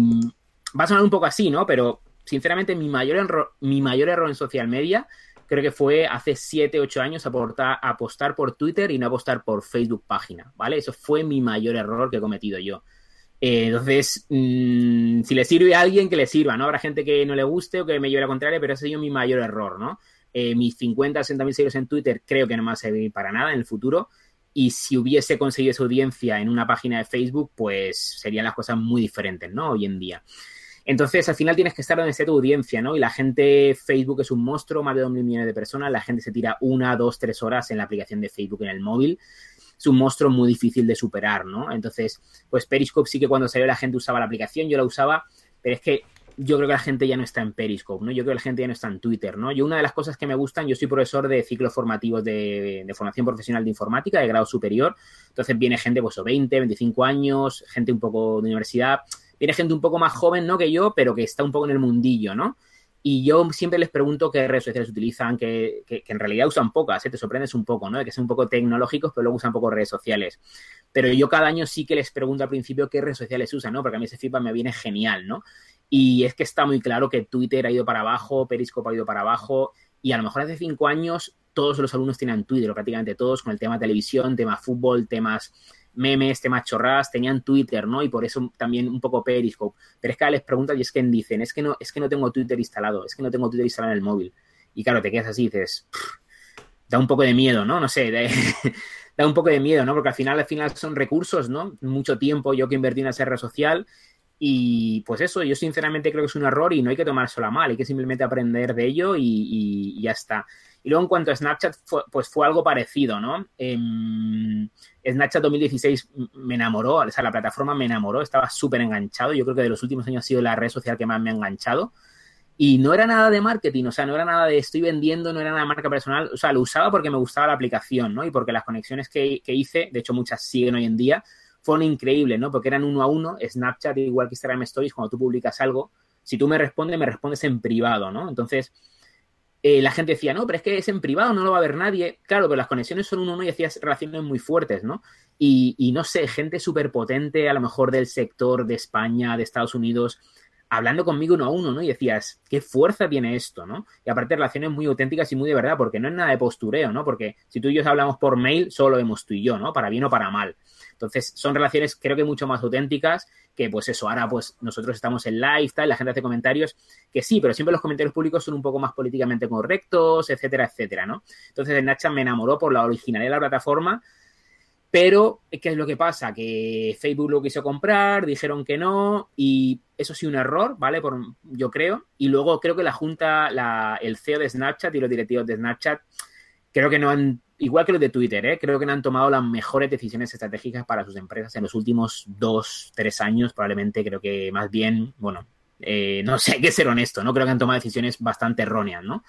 va a sonar un poco así, ¿no? Pero sinceramente mi mayor error, mi mayor error en social media creo que fue hace siete, ocho años aportar, apostar por Twitter y no apostar por Facebook página, ¿vale? Eso fue mi mayor error que he cometido yo. Eh, entonces, mmm, si le sirve a alguien, que le sirva, ¿no? Habrá gente que no le guste o que me lleve a la contraria, pero ese ha sido mi mayor error, ¿no? Eh, mis cincuenta, sesenta mil seguidores en Twitter creo que no me va a servir para nada en el futuro y si hubiese conseguido esa audiencia en una página de Facebook, pues serían las cosas muy diferentes, ¿no? Hoy en día. Entonces, al final tienes que estar donde esté tu audiencia, ¿no? Y la gente, Facebook es un monstruo, más de dos mil millones de personas, la gente se tira una, dos, tres horas en la aplicación de Facebook en el móvil. Es un monstruo muy difícil de superar, ¿no? Entonces, pues Periscope sí que cuando salió la gente usaba la aplicación, yo la usaba, pero es que yo creo que la gente ya no está en Periscope, ¿no? Yo creo que la gente ya no está en Twitter, ¿no? Yo una de las cosas que me gustan, yo soy profesor de ciclos formativos de, de formación profesional de informática, de grado superior, entonces viene gente, pues, o veinte, veinticinco años, gente un poco de universidad, viene gente un poco más joven, ¿no? Que yo, pero que está un poco en el mundillo, ¿no? Y yo siempre les pregunto qué redes sociales utilizan, que, que, que en realidad usan pocas, ¿eh? Te sorprendes un poco, ¿no? De que son un poco tecnológicos, pero luego usan poco redes sociales. Pero yo cada año sí que les pregunto al principio qué redes sociales usan, ¿no? Porque a mí ese feedback me viene genial, ¿no? Y es que está muy claro que Twitter ha ido para abajo, Periscope ha ido para abajo, y a lo mejor hace cinco años todos los alumnos tenían Twitter, o prácticamente todos, con el tema televisión, tema fútbol, temas memes, temas chorradas, tenían Twitter, ¿no? Y por eso también un poco Periscope. Pero es que les preguntas y es que dicen, es que no, es que no tengo Twitter instalado, es que no tengo Twitter instalado en el móvil. Y claro, te quedas así y dices, pff, da un poco de miedo, ¿no? No sé, de, da un poco de miedo, ¿no? Porque al final, al final son recursos, ¿no? Mucho tiempo yo que invertí en esa red social y pues eso, yo sinceramente creo que es un error y no hay que tomárselo a mal, hay que simplemente aprender de ello y, y, y ya está. Y luego en cuanto a Snapchat, fue, pues fue algo parecido, ¿no? Eh, Snapchat dos mil dieciséis me enamoró, o sea, la plataforma me enamoró, estaba súper enganchado. Yo creo que de los últimos años ha sido la red social que más me ha enganchado. Y no era nada de marketing, o sea, no era nada de estoy vendiendo, no era nada de marca personal. O sea, lo usaba porque me gustaba la aplicación, ¿no? Y porque las conexiones que, que hice, de hecho muchas siguen hoy en día, fueron increíbles, ¿no? Porque eran uno a uno. Snapchat, igual que Instagram Stories, cuando tú publicas algo, si tú me respondes, me respondes en privado, ¿no? Entonces, eh, la gente decía, no, pero es que es en privado, no lo va a ver nadie. Claro, pero las conexiones son uno a uno y hacías relaciones muy fuertes, ¿no? Y, y no sé, gente súper potente, a lo mejor del sector de España, de Estados Unidos, hablando conmigo uno a uno, ¿no? Y decías, qué fuerza tiene esto, ¿no? Y aparte relaciones muy auténticas y muy de verdad, porque no es nada de postureo, ¿no? Porque si tú y yo hablamos por mail, solo lo vemos tú y yo, ¿no? Para bien o para mal. Entonces, son relaciones creo que mucho más auténticas que, pues eso, ahora pues nosotros estamos en live, tal, la gente hace comentarios que sí, pero siempre los comentarios públicos son un poco más políticamente correctos, etcétera, etcétera, ¿no? Entonces, Snapchat me enamoró por la originalidad de la plataforma, pero, ¿qué es lo que pasa? Que Facebook lo quiso comprar, dijeron que no, y eso sí un error, ¿vale? Por, yo creo. Y luego creo que la junta, la, el C E O de Snapchat y los directivos de Snapchat, creo que no han, igual que los de Twitter, ¿eh? Creo que no han tomado las mejores decisiones estratégicas para sus empresas en los últimos dos, tres años, probablemente. Creo que más bien, bueno, eh, no sé, hay que ser honesto, ¿no? Creo que han tomado decisiones bastante erróneas, ¿no?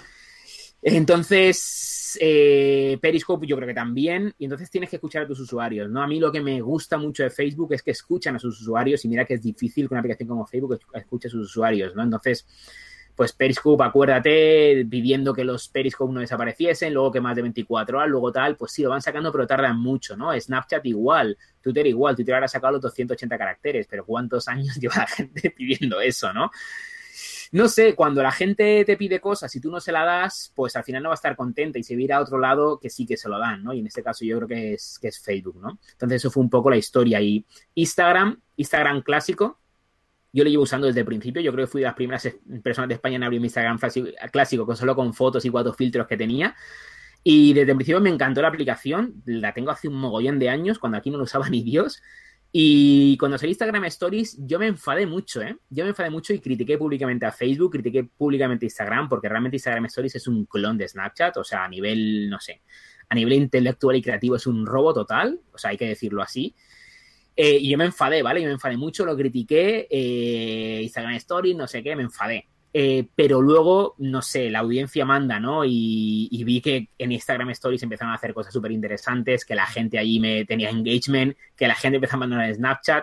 Entonces, eh, Periscope yo creo que también, y entonces tienes que escuchar a tus usuarios, ¿no? A mí lo que me gusta mucho de Facebook es que escuchan a sus usuarios, y mira que es difícil que una aplicación como Facebook escuche a sus usuarios, ¿no? Entonces, pues Periscope, acuérdate, pidiendo que los Periscope no desapareciesen, luego que más de veinticuatro horas, luego tal, pues sí, lo van sacando, pero tardan mucho, ¿no? Snapchat igual, Twitter igual, Twitter ahora ha sacado los doscientos ochenta caracteres, pero ¿cuántos años lleva la gente pidiendo eso, no? No sé, cuando la gente te pide cosas y tú no se la das, pues al final no va a estar contenta y se va a ir a otro lado que sí que se lo dan, ¿no? Y en este caso yo creo que es, que es Facebook, ¿no? Entonces eso fue un poco la historia. Y Instagram, Instagram clásico, yo lo llevo usando desde el principio. Yo creo que fui de las primeras personas de España en abrir mi Instagram clásico, con solo con fotos y cuatro filtros que tenía. Y desde el principio me encantó la aplicación. La tengo hace un mogollón de años, cuando aquí no lo usaba ni Dios. Y cuando salió Instagram Stories, yo me enfadé mucho, ¿eh? Yo me enfadé mucho y critiqué públicamente a Facebook, critiqué públicamente a Instagram, porque realmente Instagram Stories es un clon de Snapchat, o sea, a nivel, no sé, a nivel intelectual y creativo es un robo total, o sea, hay que decirlo así. Eh, y yo me enfadé, ¿vale? Yo me enfadé mucho, lo critiqué, eh, Instagram Stories, no sé qué, me enfadé. Eh, pero luego, no sé, la audiencia manda, ¿no? Y, y vi que en Instagram Stories empezaron a hacer cosas súper interesantes, que la gente allí me tenía engagement, que la gente empezó a mandar en Snapchat.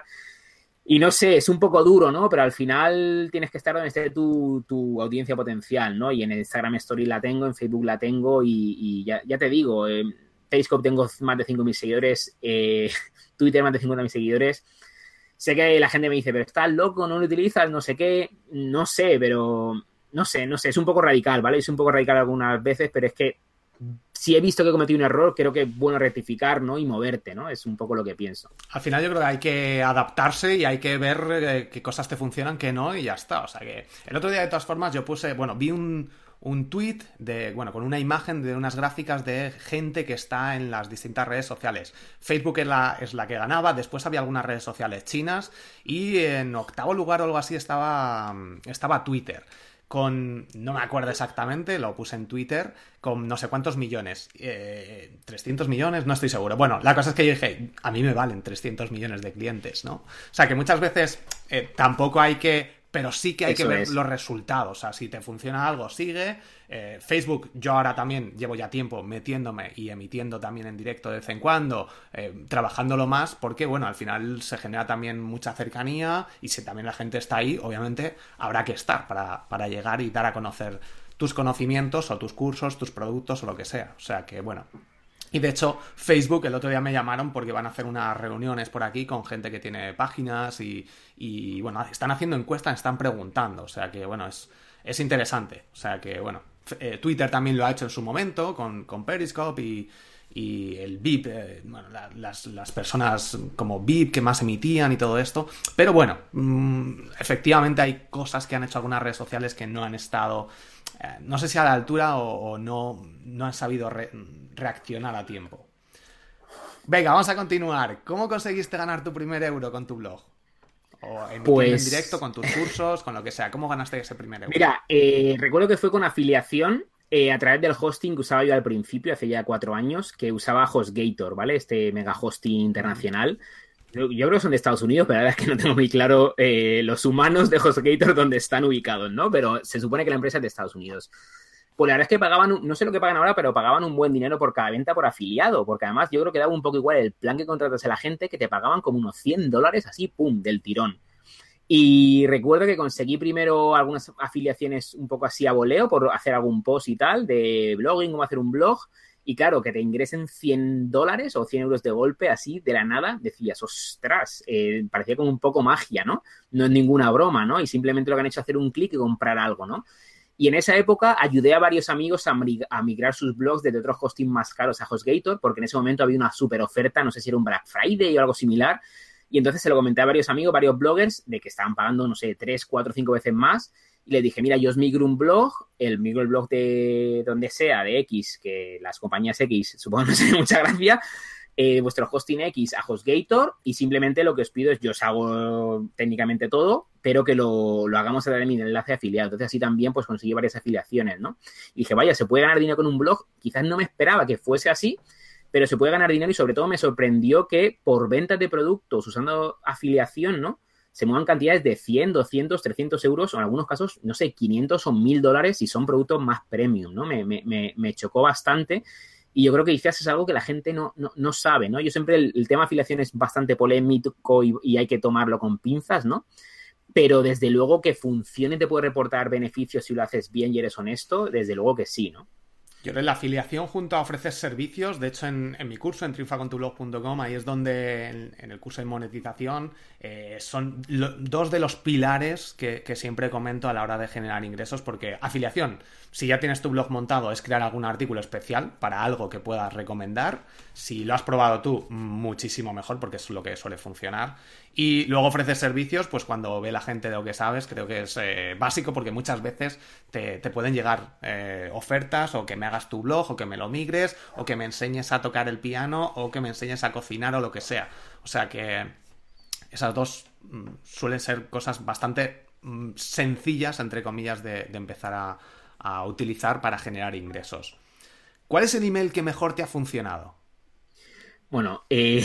Y no sé, es un poco duro, ¿no? Pero al final tienes que estar donde esté tu, tu audiencia potencial, ¿no? Y en Instagram Stories la tengo, en Facebook la tengo y, y ya, ya te digo, eh, Periscope tengo más de cinco mil seguidores, eh, Twitter más de cincuenta mil seguidores. Sé que la gente me dice, pero estás loco, no lo utilizas, no sé qué, no sé, pero no sé, no sé, es un poco radical, ¿vale? Es un poco radical algunas veces, pero es que si he visto que he cometido un error, creo que es bueno rectificar, ¿no? Y moverte, ¿no? Es un poco lo que pienso. Al final yo creo que hay que adaptarse y hay que ver eh, qué cosas te funcionan, qué no, y ya está. O sea que el otro día, de todas formas, yo puse, bueno, vi un... un tweet de, bueno, con una imagen de unas gráficas de gente que está en las distintas redes sociales. Facebook es la, es la que ganaba, después había algunas redes sociales chinas y en octavo lugar o algo así estaba, estaba Twitter. Con, no me acuerdo exactamente, lo puse en Twitter, con no sé cuántos millones, eh, trescientos millones, no estoy seguro. Bueno, la cosa es que yo dije, a mí me valen trescientos millones de clientes, ¿no? O sea que muchas veces eh, tampoco hay que... Pero sí que hay Eso que ver es. los resultados. O sea, si te funciona algo, sigue. Eh, Facebook, yo ahora también llevo ya tiempo metiéndome y emitiendo también en directo de vez en cuando, eh, trabajándolo más, porque, bueno, al final se genera también mucha cercanía y si también la gente está ahí, obviamente habrá que estar para, para llegar y dar a conocer tus conocimientos o tus cursos, tus productos o lo que sea. O sea que, bueno... Y de hecho, Facebook el otro día me llamaron porque van a hacer unas reuniones por aquí con gente que tiene páginas y, y bueno, están haciendo encuestas, están preguntando. O sea que, bueno, es, es interesante. O sea que, bueno, eh, Twitter también lo ha hecho en su momento con, con Periscope y, y el V I P, eh, bueno, la, las, las personas como V I P que más emitían y todo esto. Pero bueno, mmm, efectivamente hay cosas que han hecho algunas redes sociales que no han estado... Eh, no sé si a la altura o, o no, no han sabido re, reaccionar a tiempo. Venga, vamos a continuar. ¿Cómo conseguiste ganar tu primer euro con tu blog? O emitiendo pues... en directo, con tus cursos, con lo que sea. ¿Cómo ganaste ese primer euro? Mira, eh, recuerdo que fue con afiliación eh, a través del hosting que usaba yo al principio, hace ya cuatro años, que usaba HostGator, ¿vale? Este mega hosting internacional. Mm. Yo, yo creo que son de Estados Unidos, pero la verdad es que no tengo muy claro eh, los humanos de HostGator dónde están ubicados, ¿no? Pero se supone que la empresa es de Estados Unidos. Pues la verdad es que pagaban, no sé lo que pagan ahora, pero pagaban un buen dinero por cada venta por afiliado, porque además yo creo que daba un poco igual el plan que contratas a la gente, que te pagaban como unos cien dólares así, pum, del tirón. Y recuerdo que conseguí primero algunas afiliaciones un poco así a voleo por hacer algún post y tal, de blogging, cómo hacer un blog. Y claro, que te ingresen cien dólares o cien euros de golpe así de la nada, decías, ostras, eh, parecía como un poco magia, ¿no? No es ninguna broma, ¿no? Y simplemente lo que han hecho es hacer un clic y comprar algo, ¿no? Y en esa época ayudé a varios amigos a, a migrar sus blogs desde otros hosting más caros a HostGator, porque en ese momento había una súper oferta, no sé si era un Black Friday o algo similar, y entonces se lo comenté a varios amigos, varios bloggers, de que estaban pagando, no sé, tres, cuatro, cinco veces más, y les dije, mira, yo os migro un blog, el migro el blog de donde sea, de X, que las compañías X, supongo que no sé, mucha gracia, eh, vuestro hosting X a HostGator, y simplemente lo que os pido es, yo os hago técnicamente todo, pero que lo, lo hagamos a través de mi enlace afiliado. Entonces así también pues conseguí varias afiliaciones, ¿no? Y dije, vaya, se puede ganar dinero con un blog. Quizás no me esperaba que fuese así, pero se puede ganar dinero y sobre todo me sorprendió que por ventas de productos usando afiliación, ¿no? Se muevan cantidades de cien, doscientos, trescientos euros o en algunos casos, no sé, quinientos o mil dólares si son productos más premium, ¿no? Me, me, me, me chocó bastante. Y yo creo que quizás es algo que la gente no, no, no sabe, ¿no? Yo siempre, el, el tema afiliación es bastante polémico y, y hay que tomarlo con pinzas, ¿no? Pero desde luego que funcione y te puede reportar beneficios si lo haces bien y eres honesto, desde luego que sí, ¿no? Yo creo que la afiliación junto a ofrecer servicios, de hecho en, en mi curso, en triunfa con tu blog punto com, ahí es donde en, en el curso de monetización eh, son lo, dos de los pilares que, que siempre comento a la hora de generar ingresos, porque afiliación, si ya tienes tu blog montado, es crear algún artículo especial para algo que puedas recomendar. Si lo has probado tú, muchísimo mejor, porque es lo que suele funcionar. Y luego ofreces servicios, pues cuando ve la gente de lo que sabes, creo que es eh, básico, porque muchas veces te, te pueden llegar eh, ofertas, o que me hagas tu blog, o que me lo migres, o que me enseñes a tocar el piano, o que me enseñes a cocinar, o lo que sea. O sea que esas dos mm, suelen ser cosas bastante mm, sencillas, entre comillas, de, de empezar a, a utilizar para generar ingresos. ¿Cuál es el email que mejor te ha funcionado? Bueno, eh,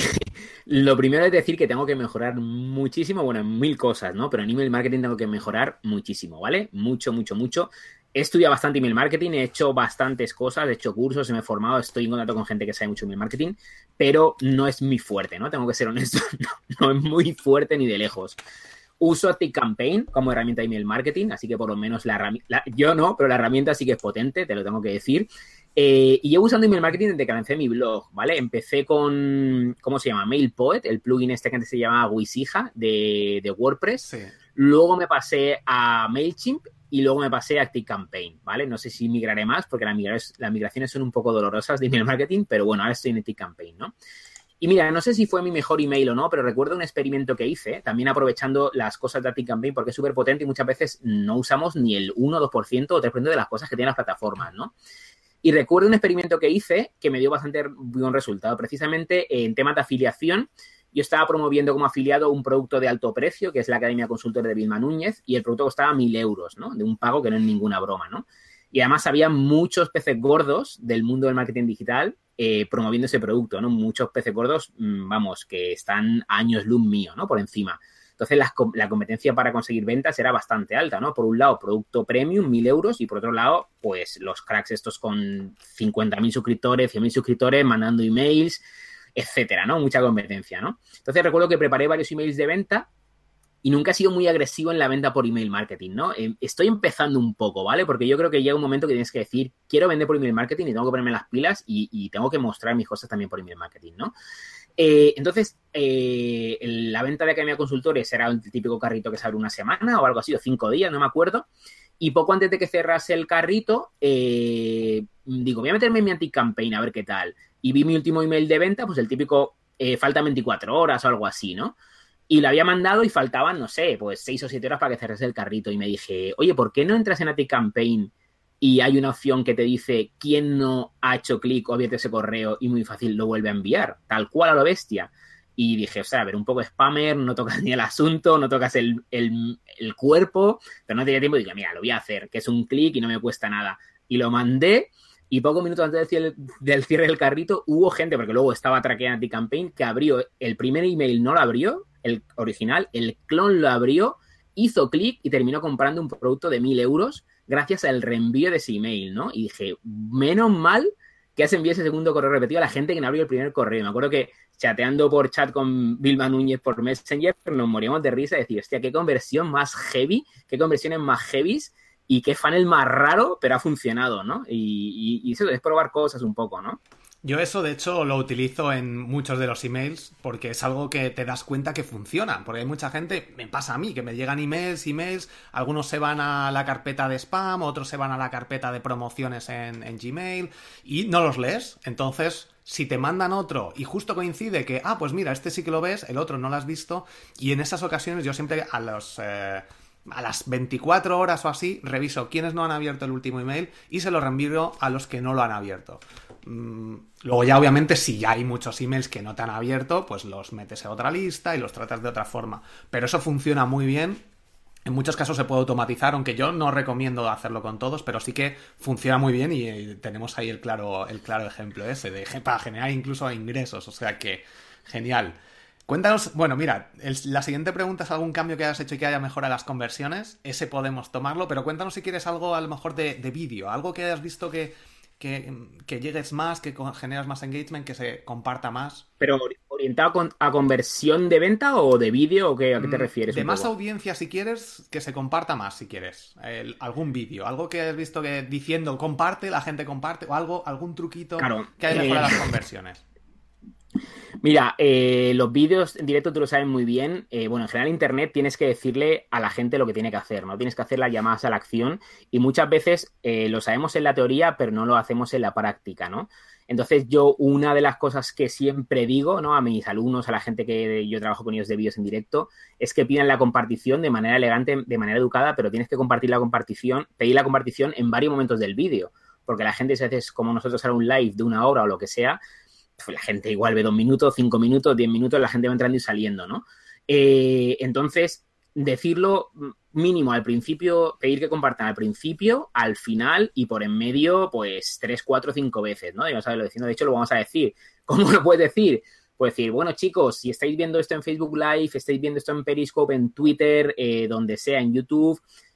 lo primero es decir que tengo que mejorar muchísimo, bueno, en mil cosas, ¿no? Pero en email marketing tengo que mejorar muchísimo, ¿vale? Mucho, mucho, mucho. He estudiado bastante email marketing, he hecho bastantes cosas, he hecho cursos, me he formado, estoy en contacto con gente que sabe mucho email marketing, pero no es mi fuerte, ¿no? Tengo que ser honesto, no, no es muy fuerte ni de lejos. Uso ActiveCampaign como herramienta de email marketing, así que por lo menos la herramienta, yo no, pero la herramienta sí que es potente, te lo tengo que decir. Eh, y llevo usando email marketing desde que lancé mi blog, ¿vale? Empecé con, ¿cómo se llama? MailPoet, el plugin este que antes se llamaba Wisija de, de WordPress. Sí. Luego me pasé a MailChimp y luego me pasé a ActiveCampaign, ¿vale? No sé si migraré más porque las migraciones, las migraciones son un poco dolorosas de email marketing, pero bueno, ahora estoy en ActiveCampaign, ¿no? Y mira, no sé si fue mi mejor email o no, pero recuerdo un experimento que hice, también aprovechando las cosas de ActiveCampaign porque es súper potente y muchas veces no usamos ni el uno, dos por ciento o tres por ciento de las cosas que tienen las plataformas, ¿no? Y recuerdo un experimento que hice que me dio bastante buen resultado. Precisamente en temas de afiliación, yo estaba promoviendo como afiliado un producto de alto precio, que es la Academia Consultor de Vilma Núñez, y el producto costaba mil euros, ¿no? De un pago que no es ninguna broma, ¿no? Y además había muchos peces gordos del mundo del marketing digital eh, promoviendo ese producto, ¿no? Muchos peces gordos, vamos, que están a años luz mío, ¿no? Por encima. Entonces, la, la competencia para conseguir ventas era bastante alta, ¿no? Por un lado, producto premium, mil euros, y por otro lado, pues los cracks estos con cincuenta mil suscriptores, cien mil suscriptores, mandando emails, etcétera, ¿no? Mucha competencia, ¿no? Entonces, recuerdo que preparé varios emails de venta y nunca he sido muy agresivo en la venta por email marketing, ¿no? Eh, estoy empezando un poco, ¿vale? Porque yo creo que llega un momento que tienes que decir, quiero vender por email marketing y tengo que ponerme las pilas y, y tengo que mostrar mis cosas también por email marketing, ¿no? Eh, entonces, eh, la venta de Academia Consultores era el típico carrito que se abre una semana o algo así, o cinco días, no me acuerdo. Y poco antes de que cerrase el carrito, eh, digo, voy a meterme en mi ActiveCampaign a ver qué tal. Y vi mi último email de venta, pues el típico, eh, faltan veinticuatro horas o algo así, ¿no? Y lo había mandado y faltaban, no sé, pues seis o siete horas para que cerrase el carrito. Y me dije, oye, ¿por qué no entras en ActiveCampaign y hay una opción que te dice quién no ha hecho clic o abierto ese correo y muy fácil lo vuelve a enviar, tal cual a lo bestia? Y dije, o sea, a ver, un poco spammer, no tocas ni el asunto, no tocas el, el, el cuerpo, pero no tenía tiempo y dije, mira, lo voy a hacer, que es un clic y no me cuesta nada. Y lo mandé y pocos minutos antes del cierre, del cierre del carrito hubo gente, porque luego estaba Trackea Anti-Campaign, que abrió el primer email, no lo abrió, el original, el clon lo abrió, hizo clic y terminó comprando un producto de mil euros gracias al reenvío de ese email, ¿no? Y dije, menos mal que has enviado ese segundo correo repetido a la gente que no abrió el primer correo. Me acuerdo que chateando por chat con Vilma Núñez por Messenger nos moríamos de risa y decir, hostia, qué conversión más heavy, qué conversiones más heavies y qué funnel más raro, pero ha funcionado, ¿no? Y, y, y eso es probar cosas un poco, ¿no? Yo eso, de hecho, lo utilizo en muchos de los emails porque es algo que te das cuenta que funciona. Porque hay mucha gente, me pasa a mí, que me llegan emails, emails, algunos se van a la carpeta de spam, otros se van a la carpeta de promociones en, en Gmail y no los lees. Entonces, si te mandan otro y justo coincide que, ah, pues mira, este sí que lo ves, el otro no lo has visto, y en esas ocasiones yo siempre a los... Eh, a las veinticuatro horas o así, reviso quiénes no han abierto el último email y se lo reenvío a los que no lo han abierto. Mm, luego ya, obviamente, si ya hay muchos emails que no te han abierto, pues los metes en otra lista y los tratas de otra forma. Pero eso funciona muy bien. En muchos casos se puede automatizar, aunque yo no recomiendo hacerlo con todos, pero sí que funciona muy bien y, y tenemos ahí el claro, el claro ejemplo ese, de, para generar incluso ingresos. O sea que, genial. Cuéntanos, bueno, mira, el, la siguiente pregunta es algún cambio que hayas hecho y que haya mejorado las conversiones. Ese podemos tomarlo, pero cuéntanos si quieres algo a lo mejor de, de vídeo, algo que hayas visto que, que, que llegues más, que generas más engagement, que se comparta más. ¿Pero orientado con, a conversión de venta o de vídeo o qué, a qué te refieres? De más poco? audiencia si quieres, que se comparta más si quieres. El, algún vídeo, algo que hayas visto que diciendo comparte, la gente comparte, o algo, algún truquito claro, que haya mejorado eh... las conversiones. Mira, eh, los vídeos en directo tú lo sabes muy bien. Eh, bueno, en general en internet tienes que decirle a la gente lo que tiene que hacer, ¿no? Tienes que hacer las llamadas a la acción y muchas veces eh, lo sabemos en la teoría, pero no lo hacemos en la práctica, ¿no? Entonces yo una de las cosas que siempre digo, ¿no? A mis alumnos, a la gente que yo trabajo con ellos de vídeos en directo, es que pidan la compartición de manera elegante, de manera educada, pero tienes que compartir la compartición, pedir la compartición en varios momentos del vídeo, porque la gente, si haces como nosotros ahora un live de una hora o lo que sea, la gente igual ve dos minutos, cinco minutos, diez minutos, la gente va entrando y saliendo, ¿no? Eh, entonces, decirlo mínimo al principio, pedir que compartan al principio, al final y por en medio, pues tres, cuatro, cinco veces, ¿no? Y vamos a verlo diciendo, de hecho lo vamos a decir. ¿Cómo lo puedes decir? Puedes decir, bueno, chicos, si estáis viendo esto en Facebook Live, estáis viendo esto en Periscope, en Twitter, eh, donde sea, en YouTube...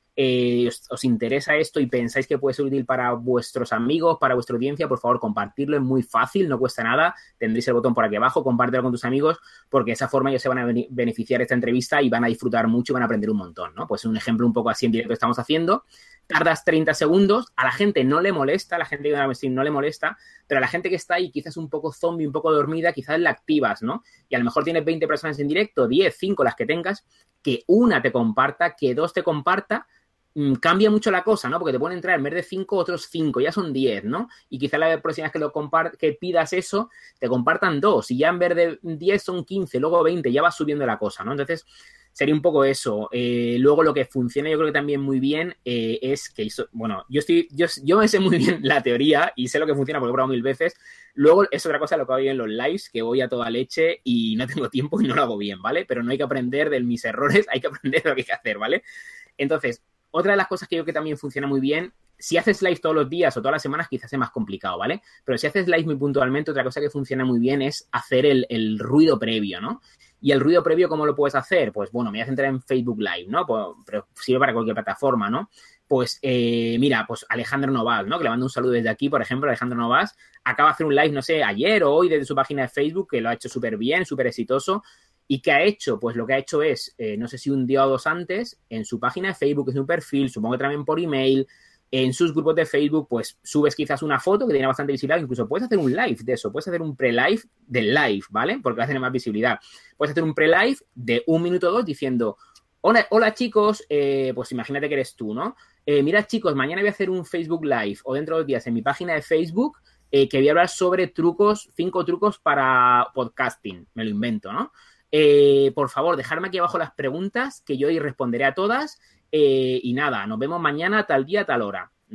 Eh, os, os interesa esto y pensáis que puede ser útil para vuestros amigos, para vuestra audiencia, por favor, compartirlo, es muy fácil, no cuesta nada, tendréis el botón por aquí abajo, compártelo con tus amigos, porque de esa forma ellos se van a beneficiar de esta entrevista y van a disfrutar mucho y van a aprender un montón, ¿no? Pues un ejemplo un poco así en directo que estamos haciendo, tardas treinta segundos, a la gente no le molesta, a la gente que va a stream no le molesta, pero a la gente que está ahí quizás un poco zombie, un poco dormida, quizás la activas, ¿no? Y a lo mejor tienes veinte personas en directo, diez, cinco, las que tengas, que una te comparta, que dos te comparta, cambia mucho la cosa, ¿no? Porque te pueden entrar en vez de cinco, otros cinco, ya son diez, ¿no? Y quizá la próxima vez que lo compart- que pidas eso, te compartan dos, y ya en vez de diez son quince, luego veinte, ya va subiendo la cosa, ¿no? Entonces, sería un poco eso. Eh, luego lo que funciona yo creo que también muy bien eh, es que, eso, bueno, yo estoy, yo, yo me sé muy bien la teoría y sé lo que funciona porque he probado mil veces. Luego es otra cosa lo que hago yo en los lives, que voy a toda leche y no tengo tiempo y no lo hago bien, ¿vale? Pero no hay que aprender de mis errores, hay que aprender de lo que hay que hacer, ¿vale? Entonces, otra de las cosas que yo creo que también funciona muy bien, si haces live todos los días o todas las semanas quizás es más complicado, ¿vale? Pero si haces live muy puntualmente, otra cosa que funciona muy bien es hacer el, el ruido previo, ¿no? Y el ruido previo, ¿cómo lo puedes hacer? Pues bueno, me voy a centrar en Facebook Live, ¿no? Pues, pero sirve para cualquier plataforma, ¿no? Pues eh, mira, pues Alejandro Novas, ¿no? Que le mando un saludo desde aquí, por ejemplo, Alejandro Novas acaba de hacer un live, no sé, ayer o hoy desde su página de Facebook, que lo ha hecho súper bien, súper exitoso. ¿Y qué ha hecho? Pues lo que ha hecho es, eh, no sé si un día o dos antes, en su página de Facebook, en su perfil, supongo que también por email, en sus grupos de Facebook, pues subes quizás una foto que tiene bastante visibilidad, incluso puedes hacer un live de eso, puedes hacer un pre-live del live, ¿vale? Porque va a tener más visibilidad. Puedes hacer un pre-live de un minuto o dos diciendo, hola, hola chicos, eh, pues imagínate que eres tú, ¿no? Eh, mira chicos, mañana voy a hacer un Facebook Live o dentro de dos días en mi página de Facebook eh, que voy a hablar sobre trucos, cinco trucos para podcasting, me lo invento, ¿no? Eh, por favor, dejadme aquí abajo las preguntas que yo hoy responderé a todas eh, y nada, nos vemos mañana tal día, tal hora, ¿no? Eh,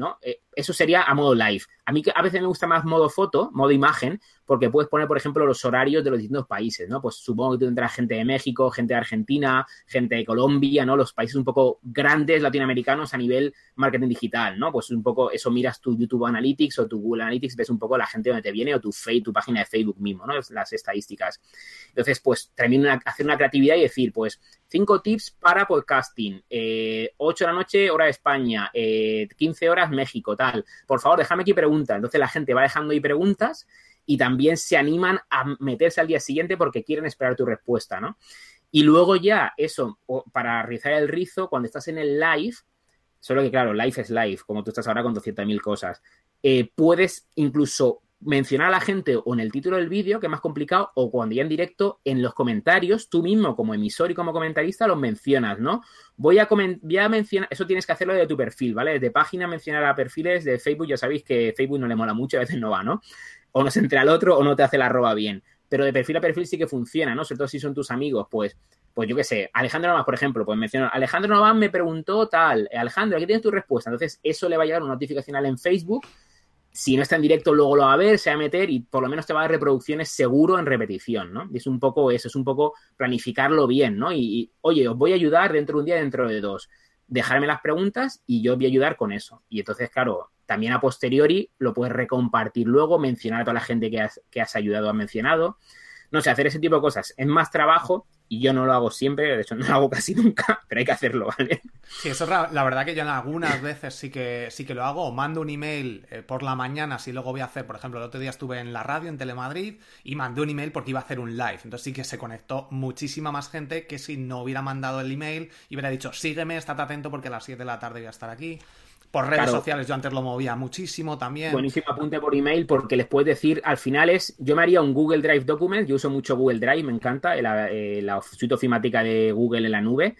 eso sería a modo live. A mí a veces me gusta más modo foto, modo imagen, porque puedes poner, por ejemplo, los horarios de los distintos países, ¿no? Pues supongo que tendrás gente de México, gente de Argentina, gente de Colombia, ¿no? Los países un poco grandes latinoamericanos a nivel marketing digital, ¿no? Pues un poco eso, miras tu YouTube Analytics o tu Google Analytics, ves un poco la gente donde te viene o tu Facebook, tu página de Facebook mismo, ¿no? Las estadísticas. Entonces, pues también una, hacer una creatividad y decir, pues, cinco tips para podcasting, eh, ocho de la noche, hora de España, eh, quince horas México, tal. Por favor, déjame aquí preguntas. Entonces la gente va dejando ahí preguntas y también se animan a meterse al día siguiente porque quieren esperar tu respuesta, ¿no? Y luego ya, eso, para rizar el rizo, cuando estás en el live, solo que claro, live es live, como tú estás ahora con doscientas mil cosas, eh, puedes incluso mencionar a la gente o en el título del vídeo, que es más complicado, o cuando ya en directo, en los comentarios, tú mismo como emisor y como comentarista los mencionas, ¿no? Voy a, coment- voy a mencionar, eso tienes que hacerlo de tu perfil, ¿vale? Desde página mencionar a perfiles de Facebook, ya sabéis que Facebook no le mola mucho, a veces no va, ¿no? O no se entera al otro o no te hace la arroba bien. Pero de perfil a perfil sí que funciona, ¿no? Sobre todo si son tus amigos, pues, pues yo qué sé, Alejandro Nován, por ejemplo, pues menciono, Alejandro Nován me preguntó tal, Alejandro, aquí tienes tu respuesta. Entonces, eso le va a llegar una notificación en Facebook. Si no está en directo, luego lo va a ver, se va a meter y por lo menos te va a dar reproducciones seguro en repetición, ¿no? Y es un poco eso, es un poco planificarlo bien, ¿no? Y, y, oye, os voy a ayudar dentro de un día, dentro de dos. Dejarme las preguntas y yo os voy a ayudar con eso. Y entonces, claro, también a posteriori lo puedes recompartir luego, mencionar a toda la gente que has, que has ayudado o has mencionado. No sé, hacer ese tipo de cosas es más trabajo y yo no lo hago siempre, de hecho no lo hago casi nunca, pero hay que hacerlo, ¿vale? Sí, eso es la, la verdad que yo en algunas veces sí que sí que lo hago, o mando un email eh, por la mañana, si luego voy a hacer, por ejemplo, el otro día estuve en la radio, en Telemadrid, y mandé un email porque iba a hacer un live, entonces sí que se conectó muchísima más gente que si no hubiera mandado el email y hubiera dicho, sígueme, estate atento porque a las siete de la tarde voy a estar aquí. Por redes Claro. sociales yo antes lo movía muchísimo también. Buenísimo apunte por email porque les puedes decir, al final es, yo me haría un Google Drive Document, yo uso mucho Google Drive, me encanta, la, eh, la suite ofimática de Google en la nube.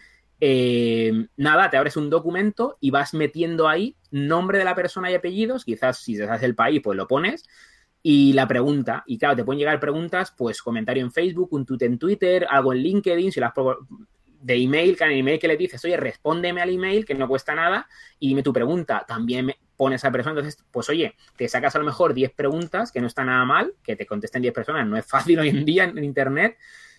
Eh, nada, te abres un documento y vas metiendo ahí nombre de la persona y apellidos, quizás si te das el país pues lo pones, y la pregunta, y claro, te pueden llegar preguntas, pues comentario en Facebook, un tweet en Twitter, algo en LinkedIn, si las de email, que en el email que le dices, oye, respóndeme al email, que no cuesta nada, y dime tu pregunta, también me pones a esa persona, entonces, pues oye, te sacas a lo mejor diez preguntas, que no está nada mal, que te contesten diez personas, no es fácil hoy en día en internet,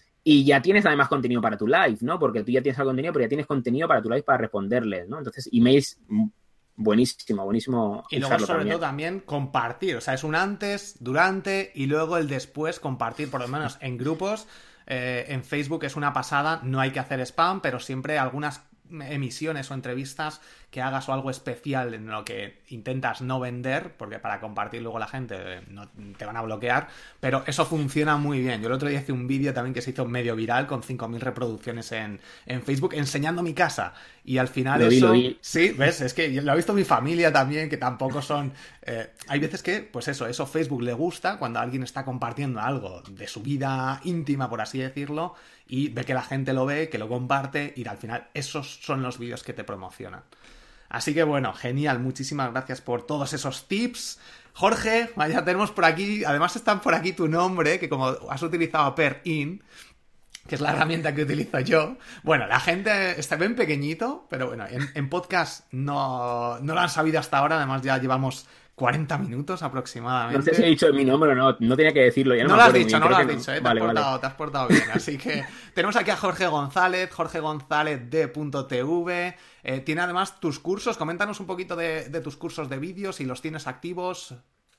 y ya tienes además contenido para tu live, ¿no? Porque tú ya tienes el contenido, pero ya tienes contenido para tu live para responderles, ¿no? Entonces, emails, buenísimo, buenísimo. Y luego, sobre todo, también compartir, o sea, es un antes, durante, y luego el después, compartir, por lo menos en grupos. Eh, en Facebook es una pasada, no hay que hacer spam, pero siempre algunas emisiones o entrevistas que hagas o algo especial en lo que intentas no vender, porque para compartir luego la gente eh, no, te van a bloquear, pero eso funciona muy bien. Yo el otro día hice un vídeo también que se hizo medio viral con cinco mil reproducciones en, en Facebook enseñando mi casa y al final lo vi, eso... lo vi. Sí, ves, es que lo ha visto mi familia también, que tampoco son... Eh, hay veces que, pues eso, eso Facebook le gusta cuando alguien está compartiendo algo de su vida íntima, por así decirlo, y ve que la gente lo ve, que lo comparte, y al final esos son los vídeos que te promocionan. Así que bueno, genial, muchísimas gracias por todos esos tips. Jorge, ya tenemos por aquí, además están por aquí tu nombre, que como has utilizado Per-In, que es la herramienta que utilizo yo. Bueno, la gente está bien pequeñito, pero bueno, en, en podcast no, no lo han sabido hasta ahora, además ya llevamos cuarenta minutos aproximadamente. No sé si he dicho mi nombre o no, no tenía que decirlo. Ya no no me lo has acuerdo dicho, bien, no lo has creo que dicho, ¿eh? te, Vale, has portado, vale. te has portado bien. Así que tenemos aquí a Jorge González, jorge gonzález d punto t v. Eh, tiene además tus cursos, coméntanos un poquito de, de tus cursos de vídeos, si los tienes activos.